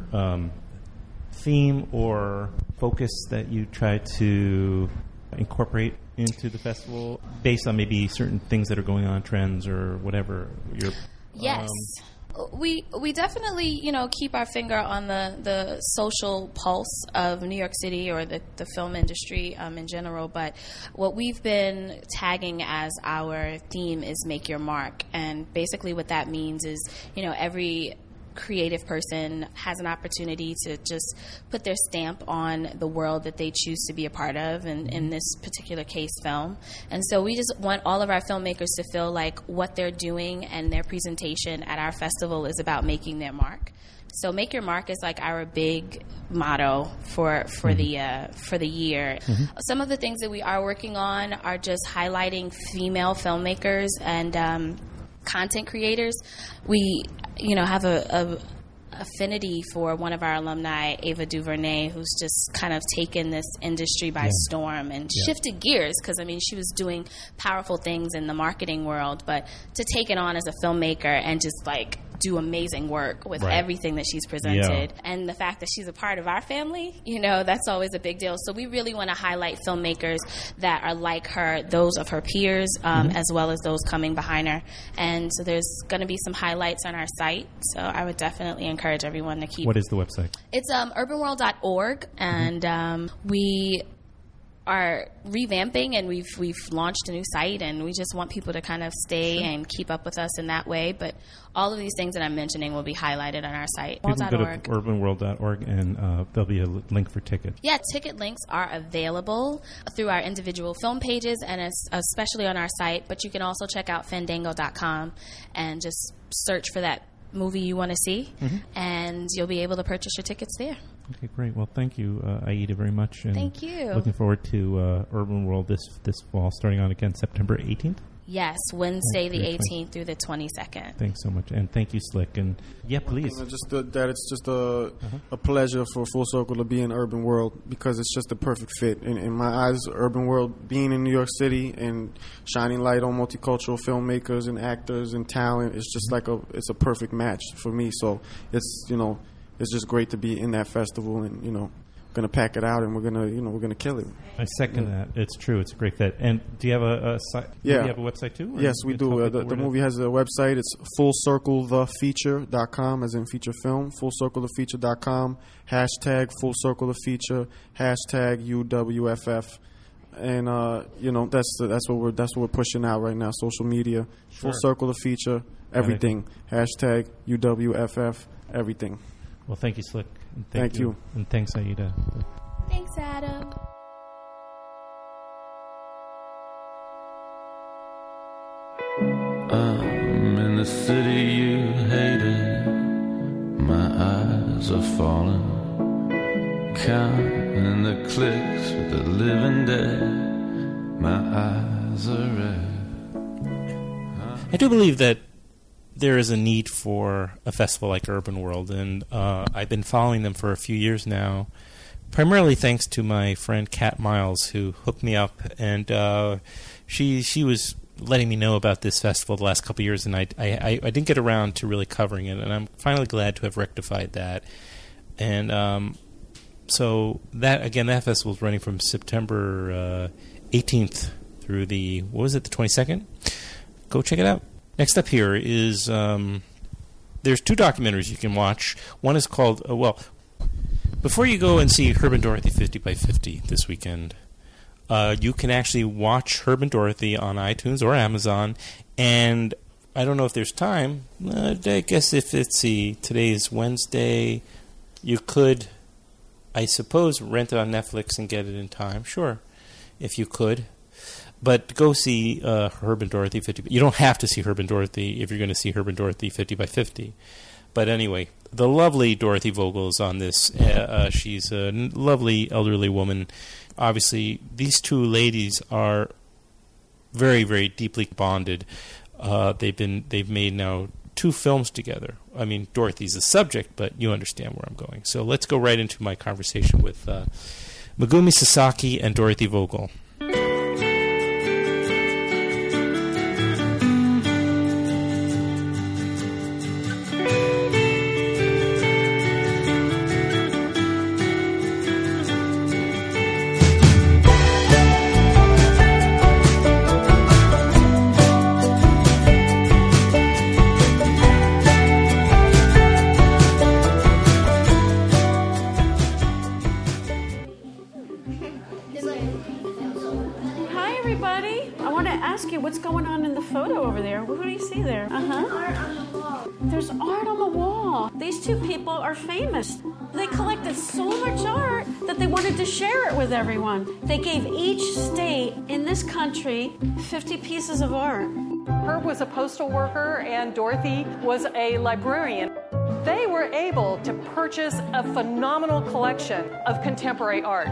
theme or focus that you try to incorporate into the festival based on maybe certain things that are going on, trends or whatever? Yes. We definitely, keep our finger on the social pulse of New York City or the film industry in general. But what we've been tagging as our theme is Make Your Mark. And basically what that means is, every creative person has an opportunity to just put their stamp on the world that they choose to be a part of, and in this particular case, film. And so we just want all of our filmmakers to feel like what they're doing and their presentation at our festival is about making their mark. So Make Your Mark is like our big motto for the year. Some of the things that we are working on are just highlighting female filmmakers and content creators. We have a affinity for one of our alumni, Ava DuVernay, who's just kind of taken this industry by storm and shifted gears, because she was doing powerful things in the marketing world, but to take it on as a filmmaker and just do amazing work with everything that she's presented, and the fact that she's a part of our family, that's always a big deal. So we really want to highlight filmmakers that are like her, those of her peers, as well as those coming behind her. And so there's going to be some highlights on our site, so I would definitely encourage everyone to keep. What is the website? It's urbanworld.org, and we are revamping, and we've launched a new site, and we just want people to kind of stay and keep up with us in that way. But all of these things that I'm mentioning will be highlighted on our site. People can go to urbanworld.org, and there'll be a link for tickets. Yeah, ticket links are available through our individual film pages and especially on our site, but you can also check out fandango.com and just search for that movie you want to see, and you'll be able to purchase your tickets there. Okay, great. Well, thank you, Aida, very much. And thank you. Looking forward to Urban World this fall, starting on again September 18th. Yes, Wednesday the 18th through the 22nd. Thanks so much, and thank you, Slick. And yeah, please. That it's just a pleasure for Full Circle to be in Urban World, because it's just the perfect fit. In my eyes, Urban World, being in New York City and shining light on multicultural filmmakers and actors and talent, it's just like it's a perfect match for me. So it's it's just great to be in that festival, and gonna pack it out, and we're gonna kill it. I second that. It's true. It's a great fit. And do you have a site? Yeah. Do you have a website too? Yes, we do. The movie has a website. It's fullcirclethefeature.com, as in feature film. Fullcirclethefeature.com. Hashtag fullcirclethefeature. Hashtag UWFF. And that's what we're pushing out right now. Social media. Sure. Full Circle the Feature. Everything. Hashtag UWFF. Everything. Well, thank you, Slick. And thank you. And thanks, Aida. Thanks, Adam. I'm in the city you hated. My eyes are falling, counting the clicks with the living dead. My eyes are red. I do believe that there is a need for a festival like Urban World, and I've been following them for a few years now, primarily thanks to my friend Kat Miles, who hooked me up, and she was letting me know about this festival the last couple of years, and I didn't get around to really covering it, and I'm finally glad to have rectified that. And so that festival is running from September 18th through the 22nd? Go check it out. Next up here is there's two documentaries you can watch. One is called, before you go and see Herb and Dorothy 50 by 50 this weekend, you can actually watch Herb and Dorothy on iTunes or Amazon. And I don't know if there's time. I guess if today is Wednesday, you could, I suppose, rent it on Netflix and get it in time. Sure, if you could. But go see Herb and Dorothy 50. You don't have to see Herb and Dorothy if you're going to see Herb and Dorothy 50 by 50. But anyway, the lovely Dorothy Vogel is on this. She's a lovely elderly woman. Obviously, these two ladies are very, very deeply bonded. They've made now 2 films together. I mean, Dorothy's the subject, but you understand where I'm going. So let's go right into my conversation with Megumi Sasaki and Dorothy Vogel. What's going on in the photo over there? What do you see there? Art on the wall. There's art on the wall. These 2 people are famous. They collected so much art that they wanted to share it with everyone. They gave each state in this country 50 pieces of art. Herb was a postal worker and Dorothy was a librarian. They were able to purchase a phenomenal collection of contemporary art.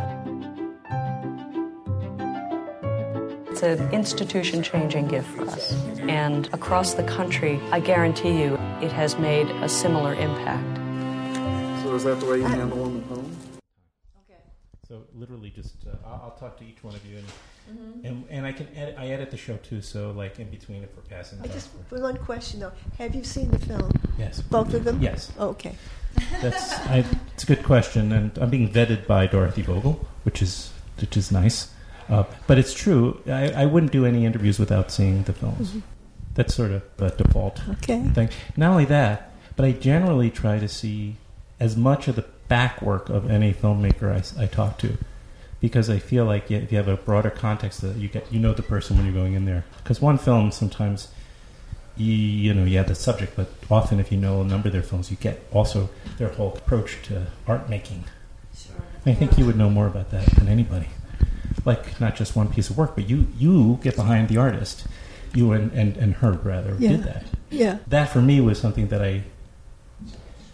It's an institution-changing gift for us. And across the country, I guarantee you, it has made a similar impact. So is that the way you handle them at home? Okay. So literally just, I'll talk to each one of you, and I can edit the show too, so like in between if we're passing it. Just one question though. Have you seen the film? Yes. Both of them? Yes. Oh, okay. It's a good question, and I'm being vetted by Dorothy Vogel, which is nice. But it's true. I wouldn't do any interviews without seeing the films. Mm-hmm. That's sort of a default thing. Not only that, but I generally try to see as much of the back work of any filmmaker I talk to, because I feel like if you have a broader context, that you know the person when you're going in there. Because one film, sometimes you have the subject, but often if you know a number of their films, you get also their whole approach to art making. Sure. I think you would know more about that than anybody. Like not just one piece of work, but you get behind the artist. You and Herb rather did that. Yeah. That for me was something that I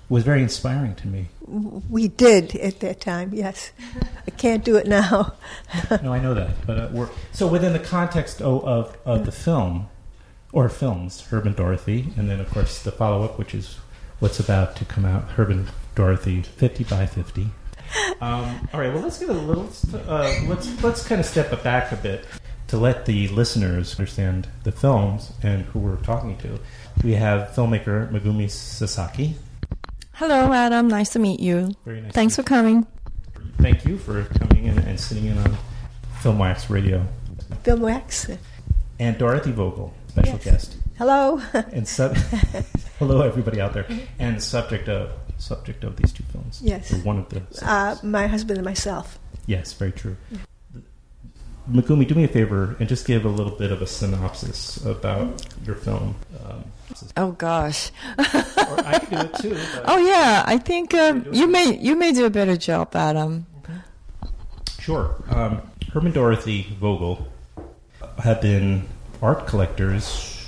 was very inspiring to me. We did at that time, yes. I can't do it now. No, I know that. But so within the context of the film, or films, Herb and Dorothy, and then, of course, the follow-up, which is what's about to come out, Herb and Dorothy, 50 by 50. All right, well, let's get a little... let's kind of step back a bit to let the listeners understand the films and who we're talking to. We have filmmaker Megumi Sasaki. Hello, Adam. Nice to meet you. Very nice. Thanks for coming. Thank you for coming in and sitting in on Filmwax Radio. Filmwax. And Dorothy Vogel, special guest. Hello. And hello, everybody out there. And the subject of these two films. Yes. Or one of the my husband and myself. Yes, very true. Megumi, do me a favor and just give a little bit of a synopsis about your film. Oh gosh. Or I can do it too. Oh yeah, I think you may do a better job, Adam. Okay. Sure. Herb and Dorothy Vogel have been art collectors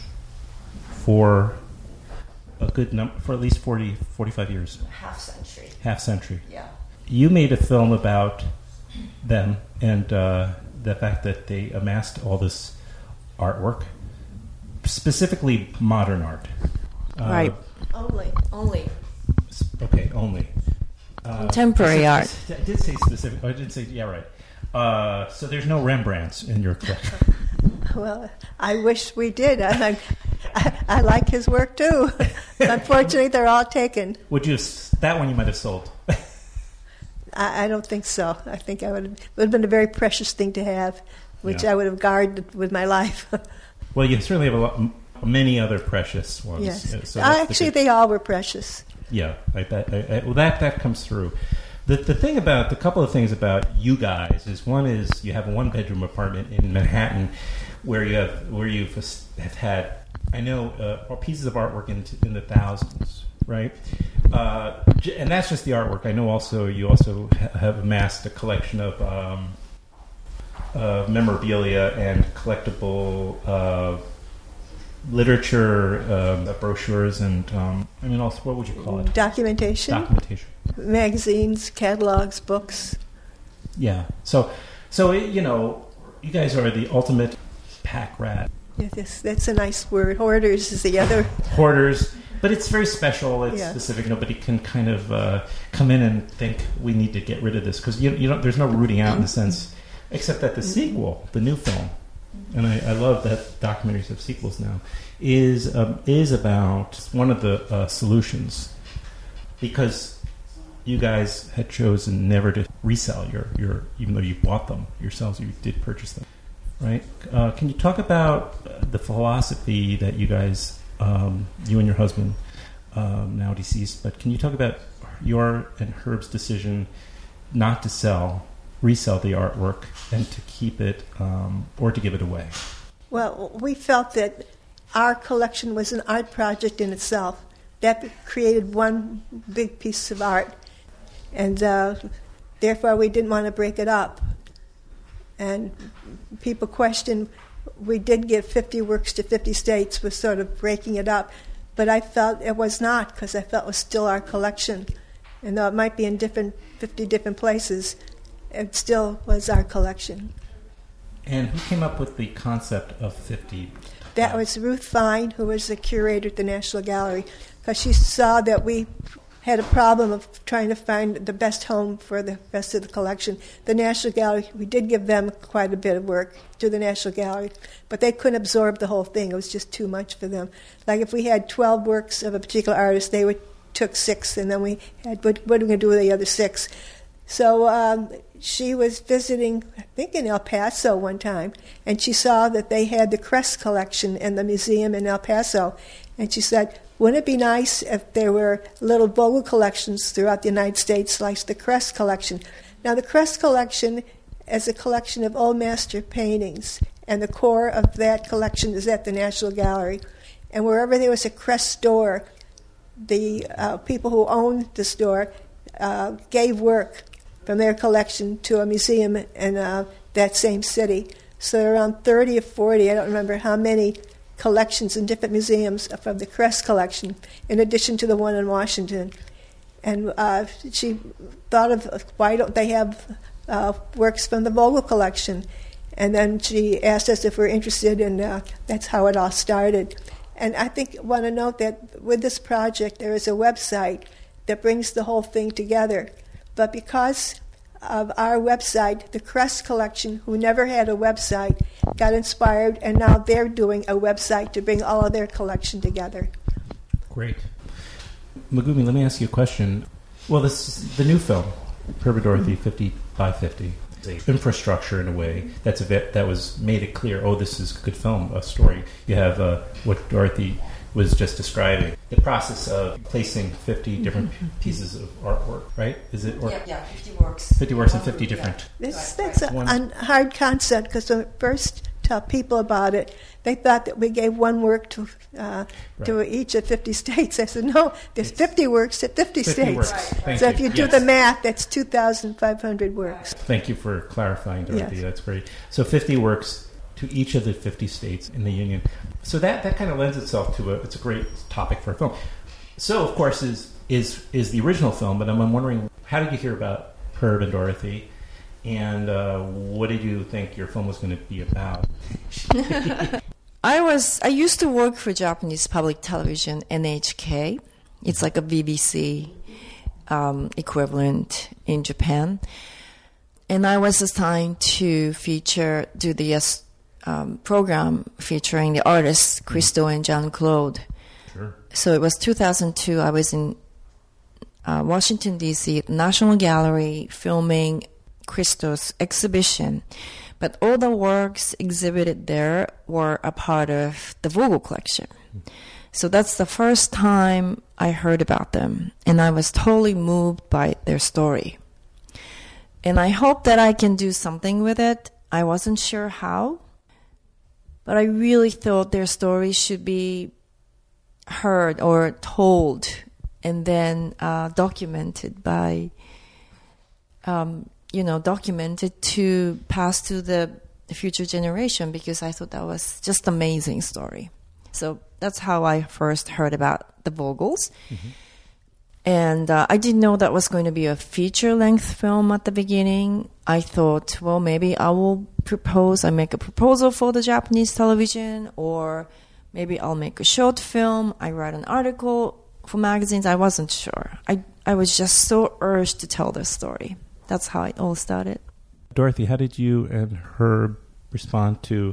for a good number, for at least 45 years. Half century. Yeah. You made a film about them and the fact that they amassed all this artwork, specifically modern art. Right. Only. Okay, only. Contemporary art. I did say specific. I did say, yeah, right. So there's no Rembrandts in your collection. Well, I wish we did. I like his work too. Unfortunately, they're all taken. That one you might have sold? I don't think so. I think it would have been a very precious thing to have, which I would have guarded with my life. Well, you certainly have many other precious ones. Yes. So actually, they all were precious. Yeah, I bet. Well, that comes through. The couple of things about you guys is, one is you have a one-bedroom apartment in Manhattan where you have had, I know, pieces of artwork in the thousands, right? And that's just the artwork. I know you also have amassed a collection of memorabilia and collectible literature, brochures, and also, what would you call it? Documentation. Magazines, catalogs, books. Yeah. So you guys are the ultimate pack rat. Yes, that's a nice word. Hoarders is the other. Hoarders. But it's very special. It's specific. Nobody can kind of come in and think we need to get rid of this, because there's no rooting out in the sense, except that the sequel, the new film, and I love that documentaries have sequels now, is about one of the solutions, because you guys had chosen never to resell your even though you bought them yourselves, you did purchase them, right? Can you talk about the philosophy that you guys, you and your husband, now deceased, but can you talk about your and Herb's decision not to resell the artwork and to keep it, or to give it away? Well, we felt that our collection was an art project in itself. That created one big piece of art, and therefore we didn't want to break it up. And people questioned, we did give 50 works to 50 states, was sort of breaking it up, but I felt it was not, because I felt it was still our collection. And though it might be in 50 different places, it still was our collection. And who came up with the concept of 50? That was Ruth Fine, who was the curator at the National Gallery, because she saw that we had a problem of trying to find the best home for the rest of the collection. The National Gallery, we did give them quite a bit of work to the National Gallery, but they couldn't absorb the whole thing. It was just too much for them. Like if we had 12 works of a particular artist, they took 6, and then we had, what are we going to do with the other 6? So she was visiting, I think, in El Paso one time, and she saw that they had the Crest collection in the museum in El Paso, and she said, wouldn't it be nice if there were little Vogel collections throughout the United States like the Crest collection? Now, the Crest collection is a collection of old master paintings, and the core of that collection is at the National Gallery. And wherever there was a Crest store, the people who owned the store gave work from their collection to a museum in that same city. So around 30 or 40, I don't remember how many, collections in different museums from the Crest collection, in addition to the one in Washington. And she thought of, why don't they have works from the Vogel collection? And then she asked us if we're interested, and that's how it all started. And I want to note that with this project, there is a website that brings the whole thing together. But because of our website, the Crest Collection, who never had a website, got inspired, and now they're doing a website to bring all of their collection together. Great. Megumi, let me ask you a question. Well, this is the new film, Herb and Dorothy 50 by 50. Infrastructure in a way that was made it clear, this is a good film, a story. You have what Dorothy was just describing, the process of placing 50 different pieces of artwork, right? Is it? Yeah, 50 works. 50 works and 50 different. That's a hard concept, because when I first tell people about it, they thought that we gave one work to each of 50 states. I said, no, there's 50 works at 50 states. Works. So if you do the math, that's 2,500 works. Thank you for clarifying, Dorothy. Yes. That's great. So 50 works to each of the 50 states in the Union. So that kind of lends itself to it's a great topic for a film. So, of course, is the original film, but I'm wondering, how did you hear about Herb and Dorothy? And what did you think your film was going to be about? I used to work for Japanese public television, NHK. It's like a BBC equivalent in Japan. And I was assigned to do the program featuring the artists Christo and Jean-Claude. Sure. So it was 2002. I was in Washington, D.C. at the National Gallery filming Christo's exhibition. But all the works exhibited there were a part of the Vogel collection. So that's the first time I heard about them, and I was totally moved by their story. And I hope that I can do something with it. I wasn't sure how, but I really thought their story should be heard or told and then documented to pass to the future generation, because I thought that was just an amazing story. So that's how I first heard about the Vogels. Mm-hmm. And I didn't know that was going to be a feature-length film at the beginning. I thought, well, maybe I make a proposal for the Japanese television, or maybe I'll make a short film. I write an article for magazines. I wasn't sure. I was just so urged to tell this story. That's how it all started. Dorothy, how did you and Herb respond to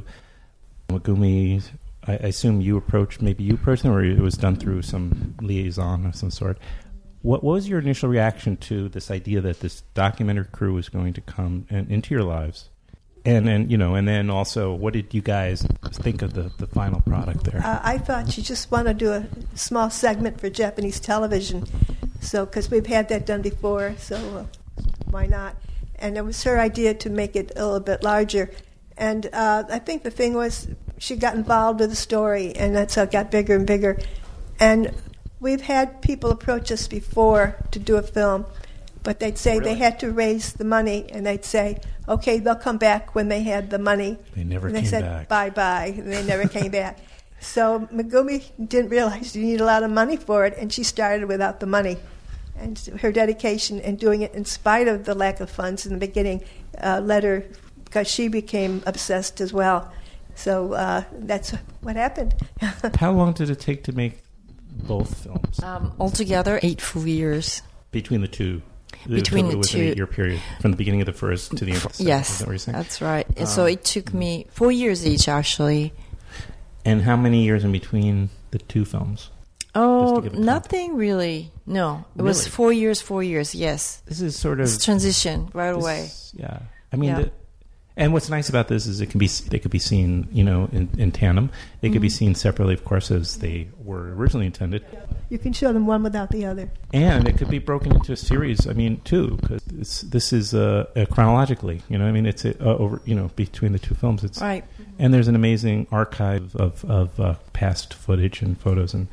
Megumi? I assume you approached them, or it was done through some liaison of some sort. What was your initial reaction to this idea that this documentary crew was going to come into your lives? And then also, what did you guys think of the final product there? I thought you just want to do a small segment for Japanese television, because we've had that done before, so why not? And it was her idea to make it a little bit larger. And I think the thing was, she got involved with the story, and that's how it got bigger and bigger. And we've had people approach us before to do a film, but they'd say they had to raise the money, and they'd say, okay, they'll come back when they had the money. They never came back. And they said, bye-bye, and they never came back. So Megumi didn't realize you need a lot of money for it, and she started without the money. And her dedication in doing it in spite of the lack of funds in the beginning led her, because she became obsessed as well. So that's what happened. How long did it take to make both films? Altogether, 8 full years. Between the two? Between it was an 8-year period, from the beginning of the first to the end of the second. Yes, is that what you're saying? That's right. So it took me 4 years each, actually. And how many years in between the two films? Oh, nothing really. No, it was 4 years, yes. This is sort of... It's transition right away. Yeah. I mean, and what's nice about this is they could be seen, in tandem. They could be seen separately, of course, as they were originally intended. You can show them one without the other. And it could be broken into a series, too, because this is chronologically, it's over, between the two films. It's right. And there's an amazing archive of past footage and photos. And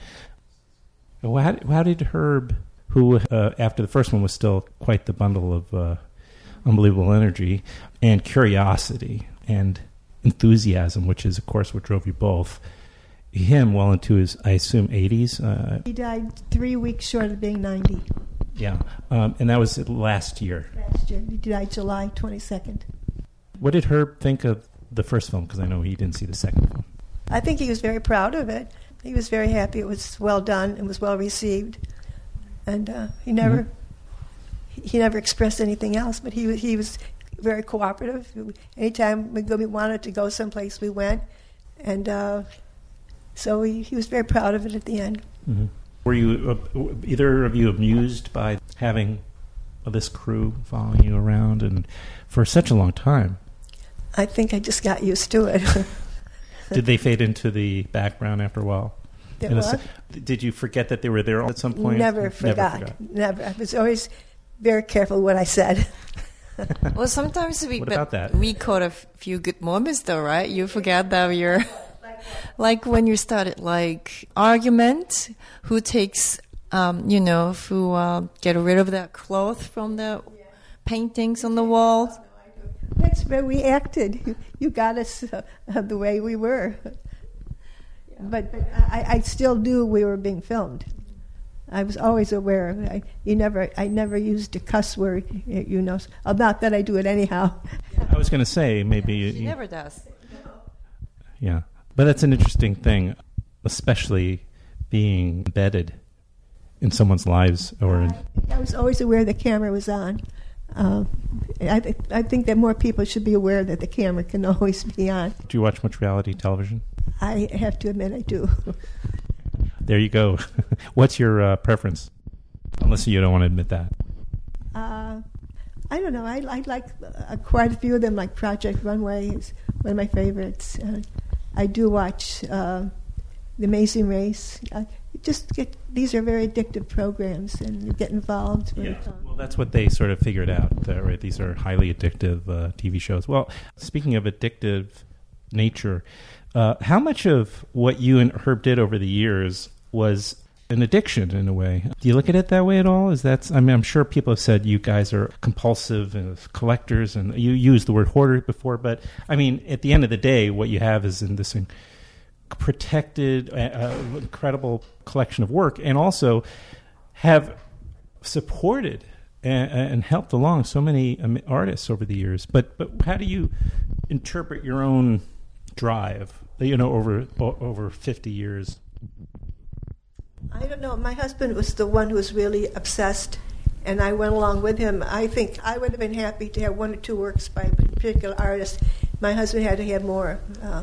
how did Herb, who after the first one was still quite the bundle of unbelievable energy and curiosity and enthusiasm, which is, of course, what drove you both, him well into his, I assume, 80s? He died 3 weeks short of being 90. Yeah, and that was last year. Last year. He died July 22nd. What did Herb think of the first film? Because I know he didn't see the second film. I think he was very proud of it. He was very happy. It was well done and was well received. And he never expressed anything else, but he was very cooperative. Anytime we wanted to go someplace, we went. And so he was very proud of it at the end. Mm-hmm. Were you either of you amused by having this crew following you around and for such a long time? I think I just got used to it. Did they fade into the background after a while? Did you forget that they were there at some point? Never forgot. Never. I was always very careful what I said. Well, sometimes we caught a few good moments, though, right? You forget that you're like when you started argument, who takes, who get rid of that cloth from the paintings on the wall. That's where we acted. You got us the way we were. But I still knew we were being filmed. I was always aware. I never used a cuss word, Not that I do it anyhow. I was going to say maybe she never does. Yeah, but that's an interesting thing, especially being embedded in someone's lives. I was always aware the camera was on. I think that more people should be aware that the camera can always be on. Do you watch much reality television? I have to admit I do. There you go. What's your preference? Unless you don't want to admit that. I don't know. I like quite a few of them, like Project Runway is one of my favorites. I do watch The Amazing Race. These are very addictive programs, and you get involved. Yeah. Well, that's what they sort of figured out, right? These are highly addictive TV shows. Well, speaking of addictive nature, how much of what you and Herb did over the years was an addiction in a way? Do you look at it that way at all? I'm sure people have said you guys are compulsive and collectors, and you used the word hoarder before, but I mean, at the end of the day, what you have is in this protected, incredible collection of work, and also have supported and helped along so many artists over the years. But how do you interpret your own drive, over 50 years? I don't know. My husband was the one who was really obsessed, and I went along with him. I think I would have been happy to have one or two works by a particular artist. My husband had to have more.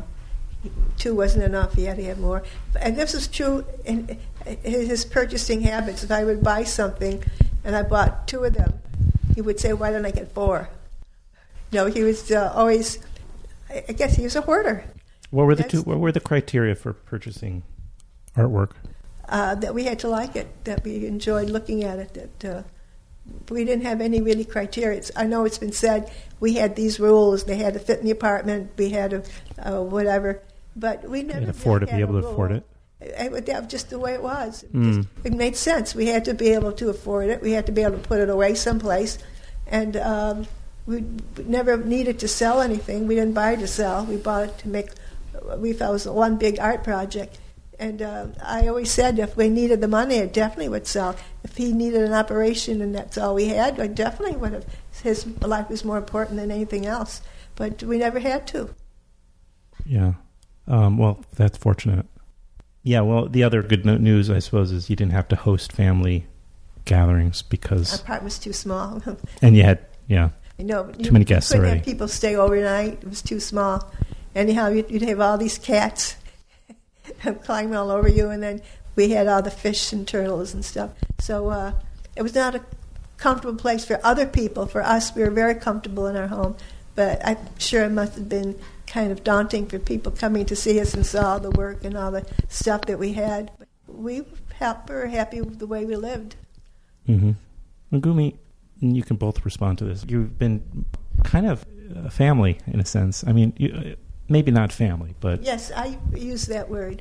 Two wasn't enough. He had to have more. And this is true in his purchasing habits. If I would buy something and I bought two of them, he would say, "Why don't I get four?" He was always, I guess he was a hoarder. What were the criteria for purchasing artwork? That we had to like it, that we enjoyed looking at it, that we didn't have any really criteria. I know it's been said we had these rules. They had to fit in the apartment. We had to whatever. But we never be able to afford it. That was just the way it was. It made sense. We had to be able to afford it. We had to be able to put it away someplace. And we never needed to sell anything. We didn't buy it to sell. We bought it to make, we felt it was one big art project. And I always said if we needed the money, it definitely would sell. If he needed an operation and that's all we had, I definitely would have. His life was more important than anything else. But we never had to. Yeah. Well, that's fortunate. Yeah, well, the other good news, I suppose, is you didn't have to host family gatherings because... Our apartment was too small. And you had, too many guests already. You couldn't already. have people stay overnight. It was too small. Anyhow, you'd have all these cats climbing all over you, and then we had all the fish and turtles and stuff. So it was not a comfortable place for other people. For us, we were very comfortable in our home, but I'm sure it must have been kind of daunting for people coming to see us and saw all the work and all the stuff that we had. But we were happy with the way we lived. Mm-hmm. Megumi, you can both respond to this. You've been kind of a family in a sense. I mean, maybe not family, but... Yes, I use that word.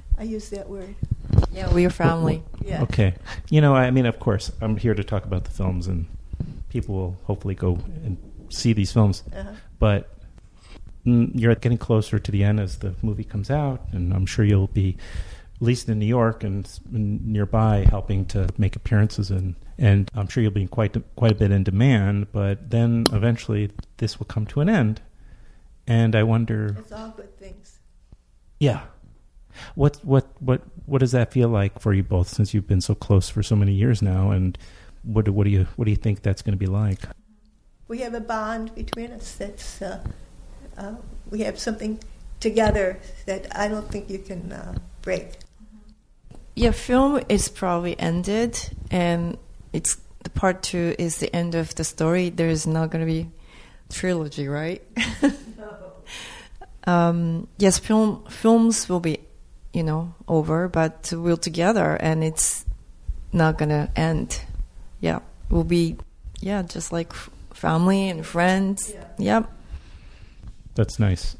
Yeah, we're family. Yeah. Okay. Of course, I'm here to talk about the films, and people will hopefully go and see these films. Uh-huh. But you're getting closer to the end as the movie comes out, and I'm sure you'll be, at least in New York and nearby, helping to make appearances and and I'm sure you'll be quite a bit in demand. But then eventually this will come to an end, and I wonder. It's all good things. Yeah. What does that feel like for you both, since you've been so close for so many years now, and what do you think that's going to be like? We have a bond between us that's we have something together that I don't think you can break. Yeah, film is probably ended, and it's the part 2 is the end of the story. There is not going to be trilogy, right? Yes, films will be, over, but we're together, and it's not going to end. Yeah, we'll be, just like family and friends. Yeah. Yep. That's nice.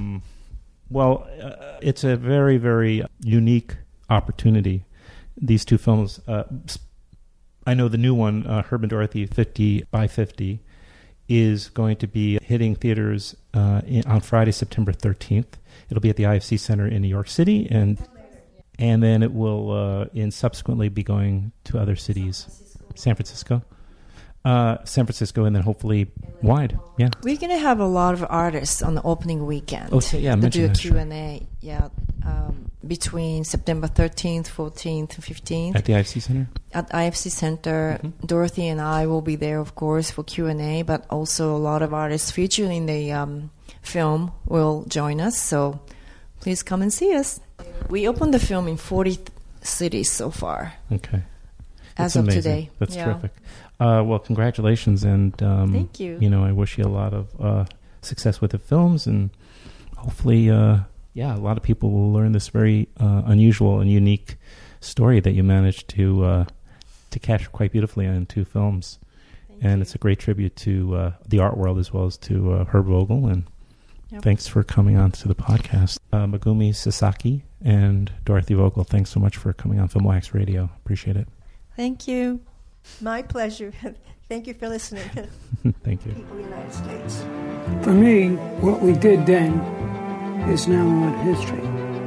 It's a very, very unique opportunity. These two films, I know the new one, Herb and Dorothy 50 by 50, is going to be hitting theaters on Friday, September 13th. It'll be at the IFC Center in New York City, and then it will subsequently be going to other cities. San Francisco, and then hopefully wide. Yeah, we're going to have a lot of artists on the opening weekend. Oh, so, yeah, to do a Q&A. Between September 13th, 14th, and 15th. At the IFC Center? At IFC Center. Mm-hmm. Dorothy and I will be there, of course, for Q&A, but also a lot of artists featured in the film will join us, so please come and see us. We opened the film in 40 cities so far. Okay. As of amazing. Today. That's terrific. Well, congratulations, and thank you. I wish you a lot of success with the films, and hopefully, a lot of people will learn this very unusual and unique story that you managed to capture quite beautifully in 2 films. And it's a great tribute to the art world as well as to Herb Vogel. And thanks for coming on to the podcast. Megumi Sasaki and Dorothy Vogel, thanks so much for coming on Film Wax Radio. Appreciate it. Thank you. My pleasure. Thank you for listening. Thank you. People of the United States. For me, what we did then is now art history.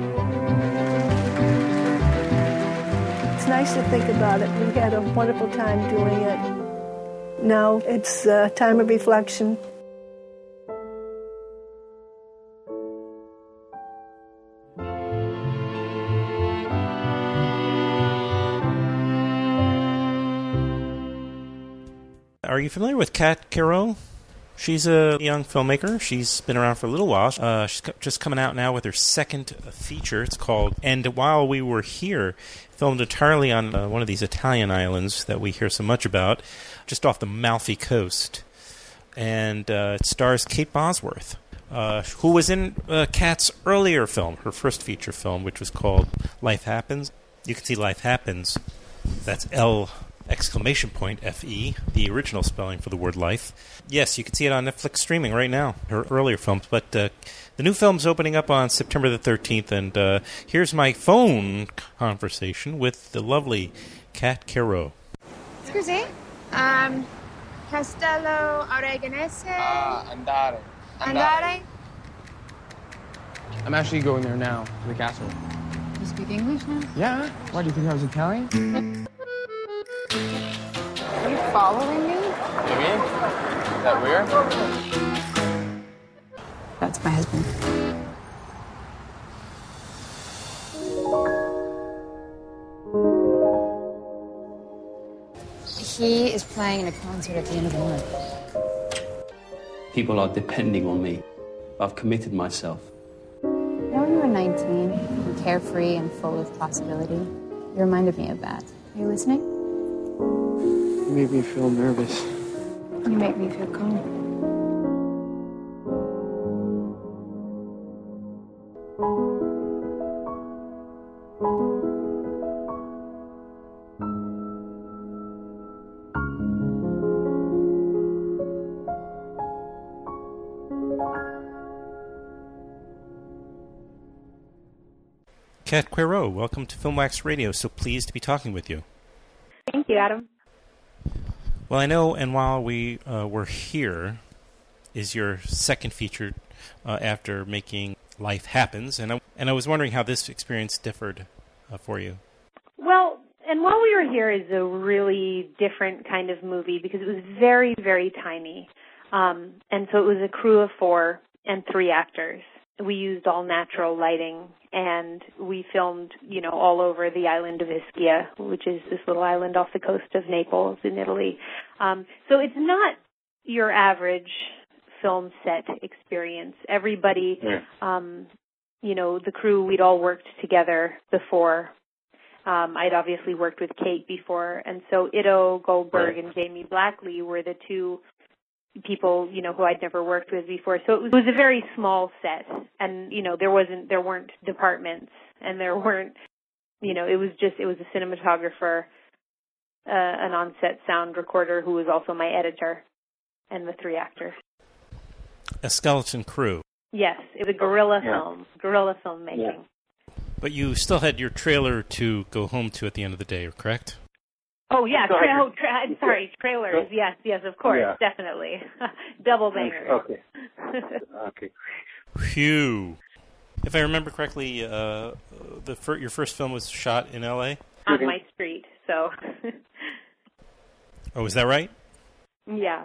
It's nice to think about it. We had a wonderful time doing it. Now it's a time of reflection. Are you familiar with Kat Caro? She's a young filmmaker. She's been around for a little while. She's just coming out now with her second feature. It's called And While We Were Here, filmed entirely on one of these Italian islands that we hear so much about, just off the Amalfi Coast. And it stars Kate Bosworth, who was in Kat's earlier film, her first feature film, which was called Life Happens. You can see Life Happens. That's L!F!E, the original spelling for the word life. Yes, you can see it on Netflix streaming right now, her earlier films. But the new film's opening up on September the 13th, and here's my phone conversation with the lovely Kat Caro. Scusi, Castello Aragonese? Andare. Andare? I'm actually going there now, to the castle. You speak English now? Yeah. Why, do you think I was Italian? Are you following me? You mean? Is that weird? That's my husband. He is playing in a concert at the end of the month. People are depending on me. I've committed myself. You know when you were 19, and carefree and full of possibility? You reminded me of that. Are you listening? You made me feel nervous. You make me feel calm. Kat Caro, welcome to Film Wax Radio. So pleased to be talking with you. Thank you, Adam. Well, I know, and while we were here, is your second feature after making Life Happens, and I was wondering how this experience differed for you. Well, and And While We Were Here is a really different kind of movie because it was very, very tiny. And so it was a crew of 4 and 3 actors. We used all natural lighting, and we filmed, all over the island of Ischia, which is this little island off the coast of Naples in Italy. So it's not your average film set experience. Everybody, the crew, we'd all worked together before. I'd obviously worked with Kate before, and so Ido Goldberg and Jamie Blackley were the 2 people, who I'd never worked with before. So it was a very small set, and, there weren't departments, and there weren't, it was a cinematographer, an on-set sound recorder who was also my editor, and the 3 actors. A skeleton crew. Yes, it was a guerrilla filmmaking. Yeah. But you still had your trailer to go home to at the end of the day, correct? Oh, yeah. Trailers. Yes, of course. Yeah. Definitely. Double bangers. Okay. Phew. If I remember correctly, your first film was shot in L.A.? On my street, so. Oh, is that right? Yeah.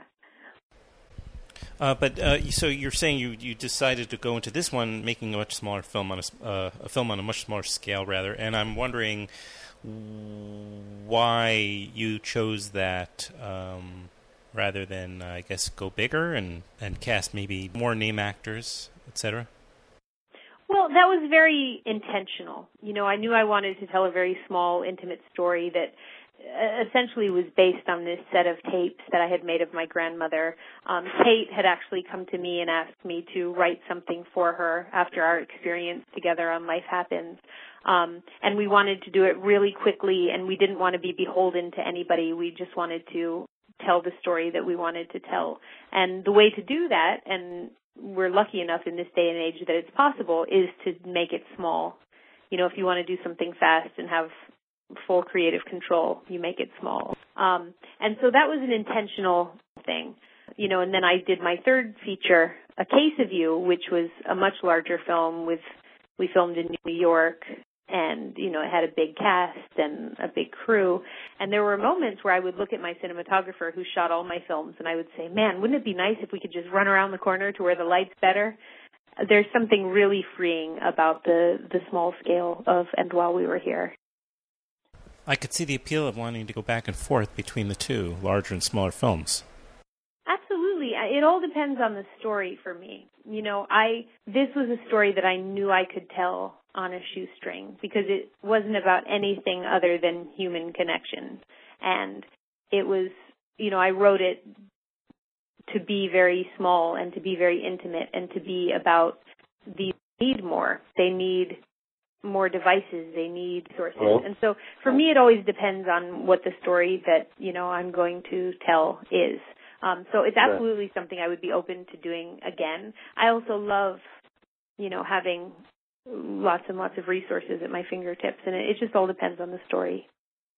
So you're saying you decided to go into this one, making a much smaller film on a film on a much smaller scale, rather. And I'm wondering why you chose that rather than, I guess, go bigger and cast maybe more name actors, etc. Well, that was very intentional. I knew I wanted to tell a very small, intimate story that essentially was based on this set of tapes that I had made of my grandmother. Kate had actually come to me and asked me to write something for her after our experience together on Life Happens. And we wanted to do it really quickly, and we didn't want to be beholden to anybody. We just wanted to tell the story that we wanted to tell. And the way to do that, and we're lucky enough in this day and age that it's possible, is to make it small. If you want to do something fast and have full creative control, you make it small. And so that was an intentional thing. And then I did my third feature, A Case of You, which was a much larger film. We filmed in New York, and, it had a big cast and a big crew. And there were moments where I would look at my cinematographer who shot all my films, and I would say, man, wouldn't it be nice if we could just run around the corner to where the light's better? There's something really freeing about the small scale of And While We Were Here. I could see the appeal of wanting to go back and forth between the two, larger and smaller films. Absolutely. It all depends on the story for me. This was a story that I knew I could tell on a shoestring because it wasn't about anything other than human connection. And it was, I wrote it to be very small and to be very intimate and to be about these need more. They need more devices, they need sources. And so for me it always depends on what the story that, I'm going to tell is. So it's absolutely something I would be open to doing again. I also love, having lots and lots of resources at my fingertips, and it just all depends on the story.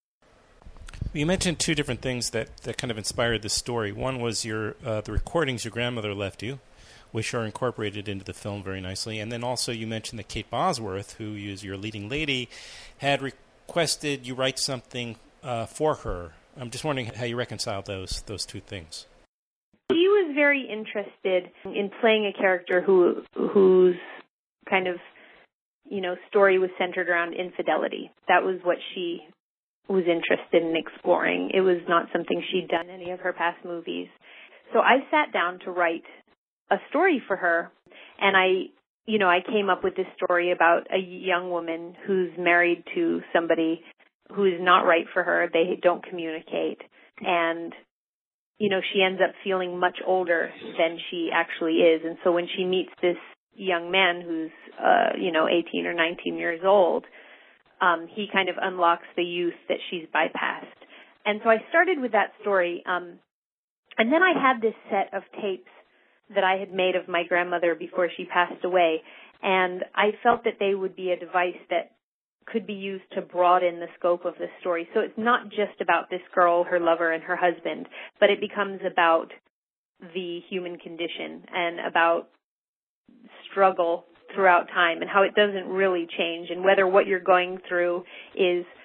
You mentioned 2 different things that kind of inspired this story. One was the recordings your grandmother left you, which are incorporated into the film very nicely. And then also you mentioned that Kate Bosworth, who is your leading lady, had requested you write something for her. I'm just wondering how you reconcile those 2 things. She was very interested in playing a character whose kind of, story was centered around infidelity. That was what she was interested in exploring. It was not something she'd done in any of her past movies. So I sat down to write a story for her, and I came up with this story about a young woman who's married to somebody who is not right for her. They don't communicate, and she ends up feeling much older than she actually is. And so when she meets this young man who's 18 or 19 years old, he kind of unlocks the youth that she's bypassed. And so I started with that story, and then I had this set of tapes that I had made of my grandmother before she passed away, and I felt that they would be a device that could be used to broaden the scope of the story. So it's not just about this girl, her lover, and her husband, but it becomes about the human condition and about struggle throughout time and how it doesn't really change, and whether what you're going through is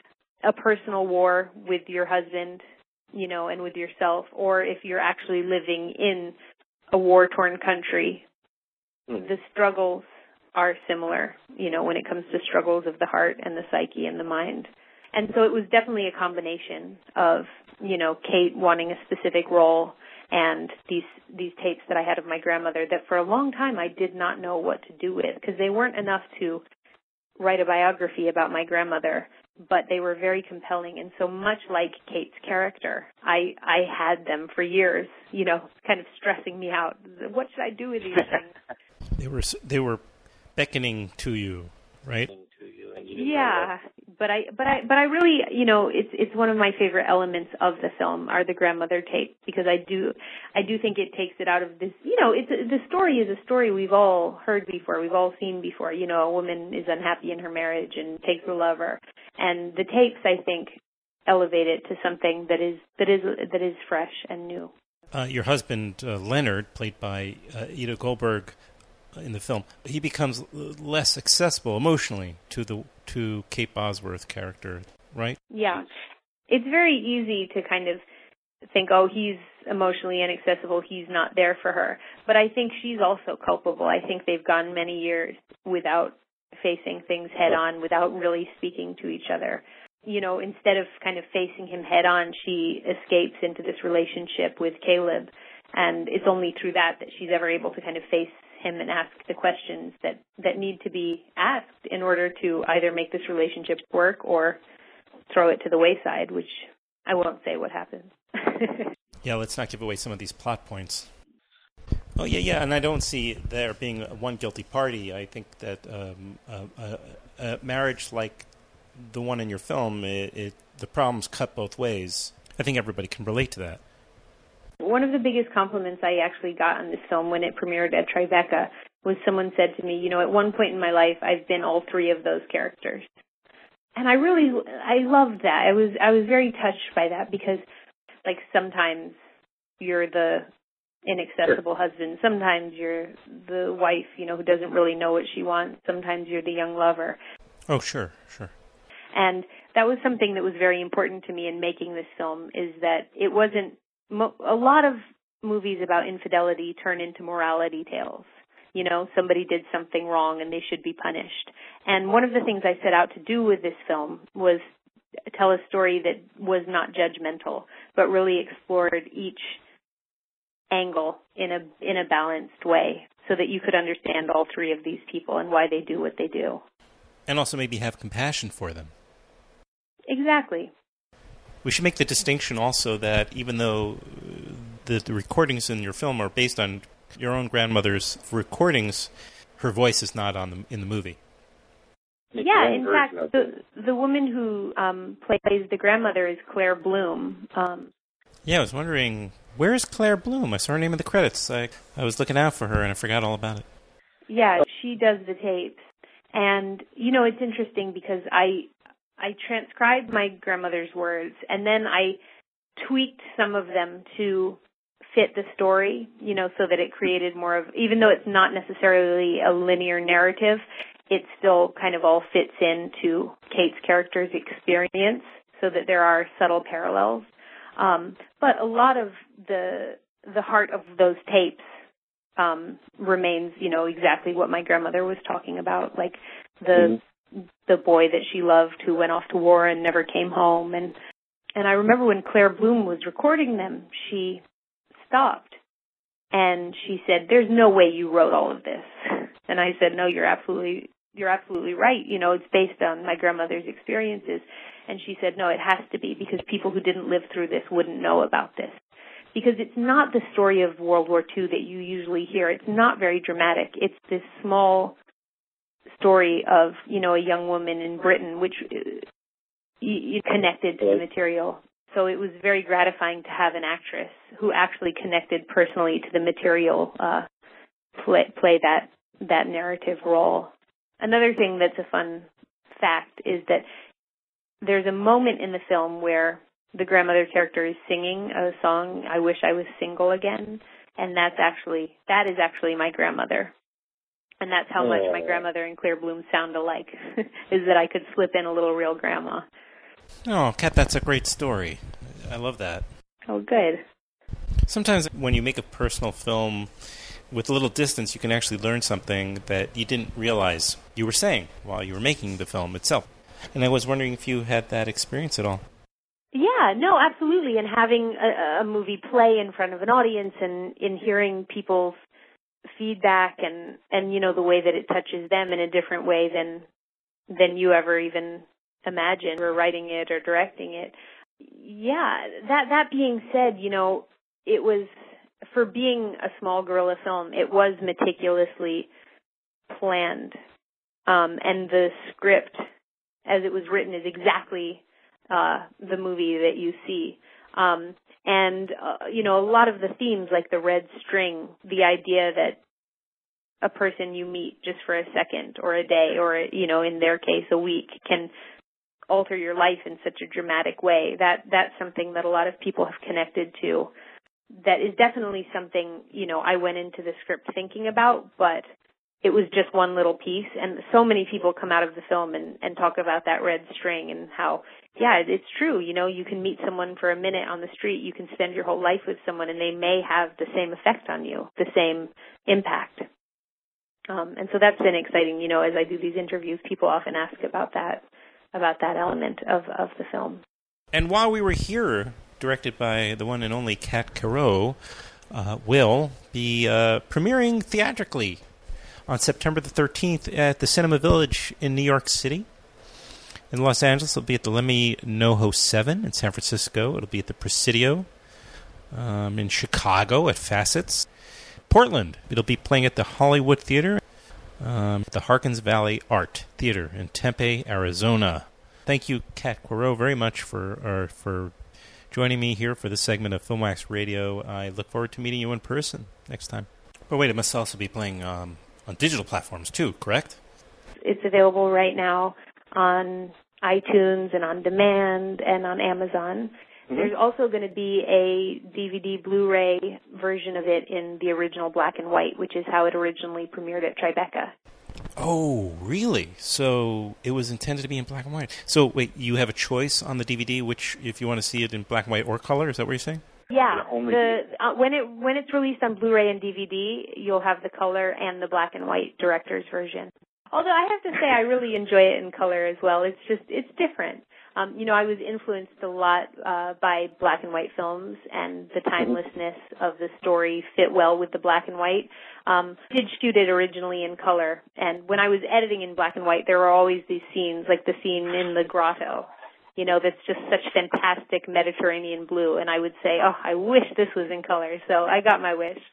a personal war with your husband, you know, and with yourself, or if you're actually living in a war-torn country, the struggles are similar, you know, when it comes to struggles of the heart and the psyche and the mind. And so it was definitely a combination of, you know, Kate wanting a specific role and these tapes that I had of my grandmother that for a long time I did not know what to do with, because they weren't enough to write a biography about my grandmother, but they were very compelling. And so much like Kate's character, I had them for years, you know, kind of stressing me out. What should I do with these things? They were beckoning to you, right? Yeah, but I really, you know, it's one of my favorite elements of the film are the grandmother tapes, because I do think it takes it out of this, you know, the story is a story we've all heard before, we've all seen before. You know, a woman is unhappy in her marriage and takes a lover, and the tapes, I think, elevate it to something that is fresh and new. Your husband Leonard, played by Ida Goldberg in the film, he becomes less accessible emotionally to Kate Bosworth character, right? Yeah. It's very easy to kind of think, oh, he's emotionally inaccessible, he's not there for her. But I think she's also culpable. I think they've gone many years without facing things head on, without really speaking to each other. You know, instead of kind of facing him head on, she escapes into this relationship with Caleb. And it's only through that she's ever able to kind of face him and ask the questions that need to be asked in order to either make this relationship work or throw it to the wayside, which I won't say what happens. Yeah, let's not give away some of these plot points. Oh, yeah, and I don't see there being one guilty party. I think that a marriage like the one in your film, the problems cut both ways. I think everybody can relate to that. One of the biggest compliments I actually got on this film when it premiered at Tribeca was someone said to me, you know, at one point in my life, I've been all three of those characters. And I loved that. I was very touched by that, because, like, sometimes you're the inaccessible husband. Sometimes you're the wife, you know, who doesn't really know what she wants. Sometimes you're the young lover. Oh, sure. And that was something that was very important to me in making this film, is that it wasn't, a lot of movies about infidelity turn into morality tales. You know, somebody did something wrong and they should be punished. And one of the things I set out to do with this film was tell a story that was not judgmental, but really explored each angle in a balanced way, so that you could understand all three of these people and why they do what they do. And also maybe have compassion for them. Exactly. We should make the distinction also that even though the recordings in your film are based on your own grandmother's recordings, her voice is not in the movie. Yeah, in fact, the woman who plays the grandmother is Claire Bloom. Yeah, I was wondering, where is Claire Bloom? I saw her name in the credits. I was looking out for her and I forgot all about it. Yeah, she does the tapes. And, you know, it's interesting because I transcribed my grandmother's words, and then I tweaked some of them to fit the story, you know, so that it created more of, even though it's not necessarily a linear narrative, it still kind of all fits into Kate's character's experience, so that there are subtle parallels. But a lot of the heart of those tapes remains, you know, exactly what my grandmother was talking about, like the boy that she loved who went off to war and never came home. And I remember when Claire Bloom was recording them, she stopped and she said, "There's no way you wrote all of this." And I said, "No, you're absolutely right. You know, it's based on my grandmother's experiences." And she said, "No, it has to be, because people who didn't live through this wouldn't know about this." Because it's not the story of World War II that you usually hear. It's not very dramatic. It's this small story of, you know, a young woman in Britain, which you connected to the material. So it was very gratifying to have an actress who actually connected personally to the material play that narrative role. Another thing that's a fun fact is that there's a moment in the film where the grandmother character is singing a song, "I Wish I Was Single Again," and that is actually my grandmother. And that's how much my grandmother and Claire Bloom sound alike, is that I could slip in a little real grandma. Oh, Kat, that's a great story. I love that. Oh, good. Sometimes when you make a personal film with a little distance, you can actually learn something that you didn't realize you were saying while you were making the film itself. And I was wondering if you had that experience at all. Yeah, no, absolutely. And having a movie play in front of an audience and in hearing people's feedback and you know, the way that it touches them in a different way than you ever even imagined, or writing it or directing it. Yeah, that being said, you know, it was, for being a small guerrilla film, it was meticulously planned. And the script, as it was written, is exactly the movie that you see. You know, a lot of the themes, like the red string, the idea that a person you meet just for a second or a day or, you know, in their case, a week, can alter your life in such a dramatic way. That's something that a lot of people have connected to. That is definitely something, you know, I went into the script thinking about, but it was just one little piece. And so many people come out of the film and talk about that red string and how, yeah, it's true. You know, you can meet someone for a minute on the street. You can spend your whole life with someone and they may have the same effect on you, the same impact. And so that's been exciting. You know, as I do these interviews, people often ask about that element of the film. And while we were here, directed by the one and only Kat Coreau, will be premiering theatrically on September the 13th at the Cinema Village in New York City. In Los Angeles, it'll be at the Lemmy NoHo 7. In San Francisco, it'll be at the Presidio. In Chicago, at Facets. Portland, it'll be playing at the Hollywood Theater. The Harkins Valley Art Theater in Tempe, Arizona. Thank you, Kat Coreau, very much for joining me here for this segment of Filmwax Radio. I look forward to meeting you in person next time. But wait, it must also be playing on digital platforms too, correct? It's available right now on iTunes and on demand and on Amazon. Mm-hmm. There's also going to be a DVD Blu-ray version of it in the original black and white, which is how it originally premiered at Tribeca. Oh, really? So it was intended to be in black and white. So wait, you have a choice on the DVD, which if you want to see it in black and white or color, is that what you're saying? Yeah, when it's released on Blu-ray and DVD, you'll have the color and the black and white director's version. Although I have to say I really enjoy it in color as well. It's different. You know, I was influenced a lot by black and white films, and the timelessness of the story fit well with the black and white. Did shoot it originally in color, and when I was editing in black and white, there were always these scenes, like the scene in the grotto, you know, that's just such fantastic Mediterranean blue, and I would say, oh, I wish this was in color, so I got my wish.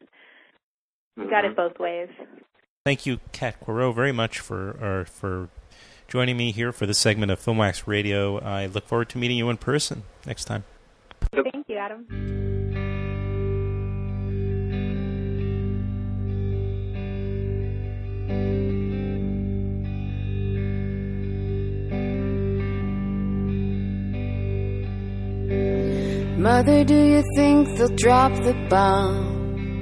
Got it both ways. Thank you, Kat Coreau, very much for joining me here for this segment of Filmwax Radio. I look forward to meeting you in person next time. Thank you, Adam. Mother, do you think they'll drop the bomb?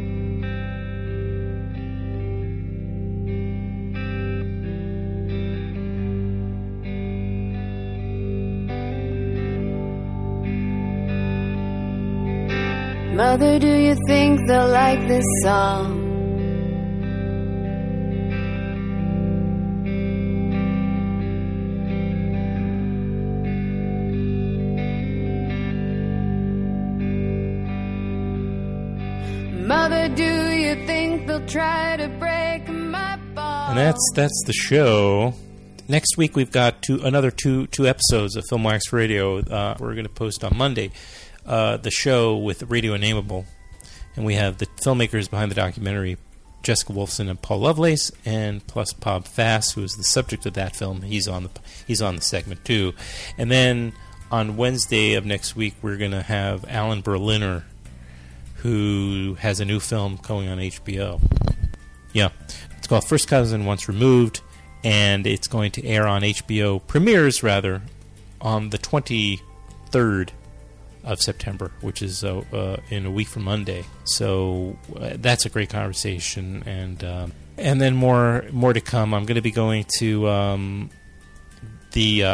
Mother, do you think they'll like this song? Mother, do you think they'll try to break my ball? And that's the show. Next week we've got another two episodes of Filmwax Radio. We're going to post on Monday. The show with Radio Unnameable, and we have the filmmakers behind the documentary, Jessica Wolfson and Paul Lovelace, and plus Bob Fass, who is the subject of that film. He's on the segment too. And then on Wednesday of next week, we're going to have Alan Berliner, who has a new film going on HBO. Yeah, it's called First Cousin Once Removed, and it's going to air on HBO, premieres rather, on the 23rd of September, which is in a week from Monday. So that's a great conversation, and then more to come. I'm going to be going to the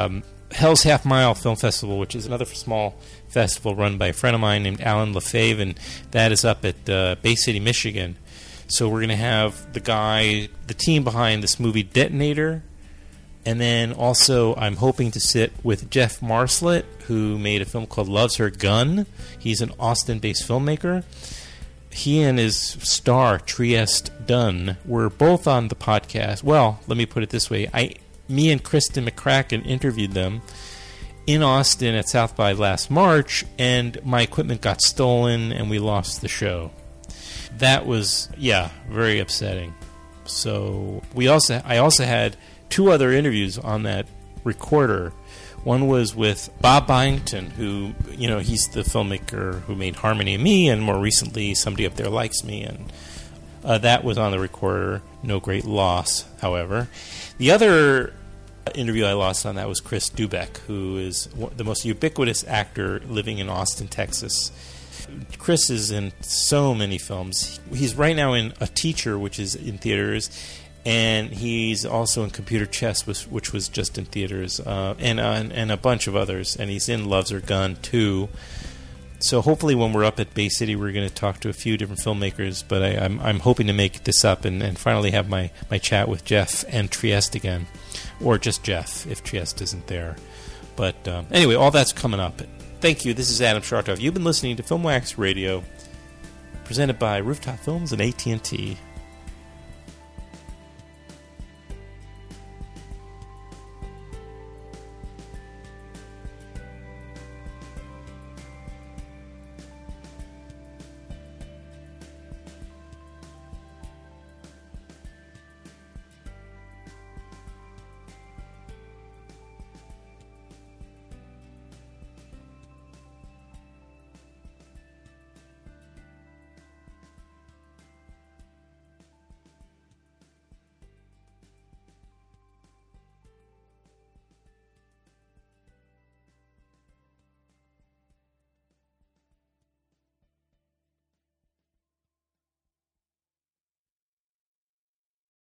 Hell's Half Mile Film Festival, which is another small festival run by a friend of mine named Alan Lefebvre, and that is up at Bay City, Michigan. So we're going to have the team behind this movie Detonator, and then also I'm hoping to sit with Jeff Marslet, who made a film called Loves Her Gun. He's an Austin-based filmmaker. He and his star, Trieste Dunn, were both on the podcast. Well, let me put it this way. Me and Kristen McCracken interviewed them in Austin at South by last March, and my equipment got stolen and we lost the show. That was, very upsetting. So I also had 2 other interviews on that recorder. One was with Bob Byington, who, he's the filmmaker who made Harmony and Me, and more recently Somebody Up There Likes Me, and that was on the recorder. No great loss, however. The other interview I lost on that was Chris Dubeck, who is the most ubiquitous actor living in Austin, Texas. Chris is in so many films. He's right now in A Teacher, which is in theaters, and he's also in Computer Chess, which was just in theaters, and a bunch of others. And he's in Loves Her Gun too. So hopefully when we're up at Bay City, we're going to talk to a few different filmmakers. But I'm hoping to make this up and finally have my chat with Jeff and Trieste again. Or just Jeff, if Trieste isn't there. But anyway, all that's coming up. Thank you. This is Adam Chartoff. You've been listening to Film Wax Radio, presented by Rooftop Films and AT&T.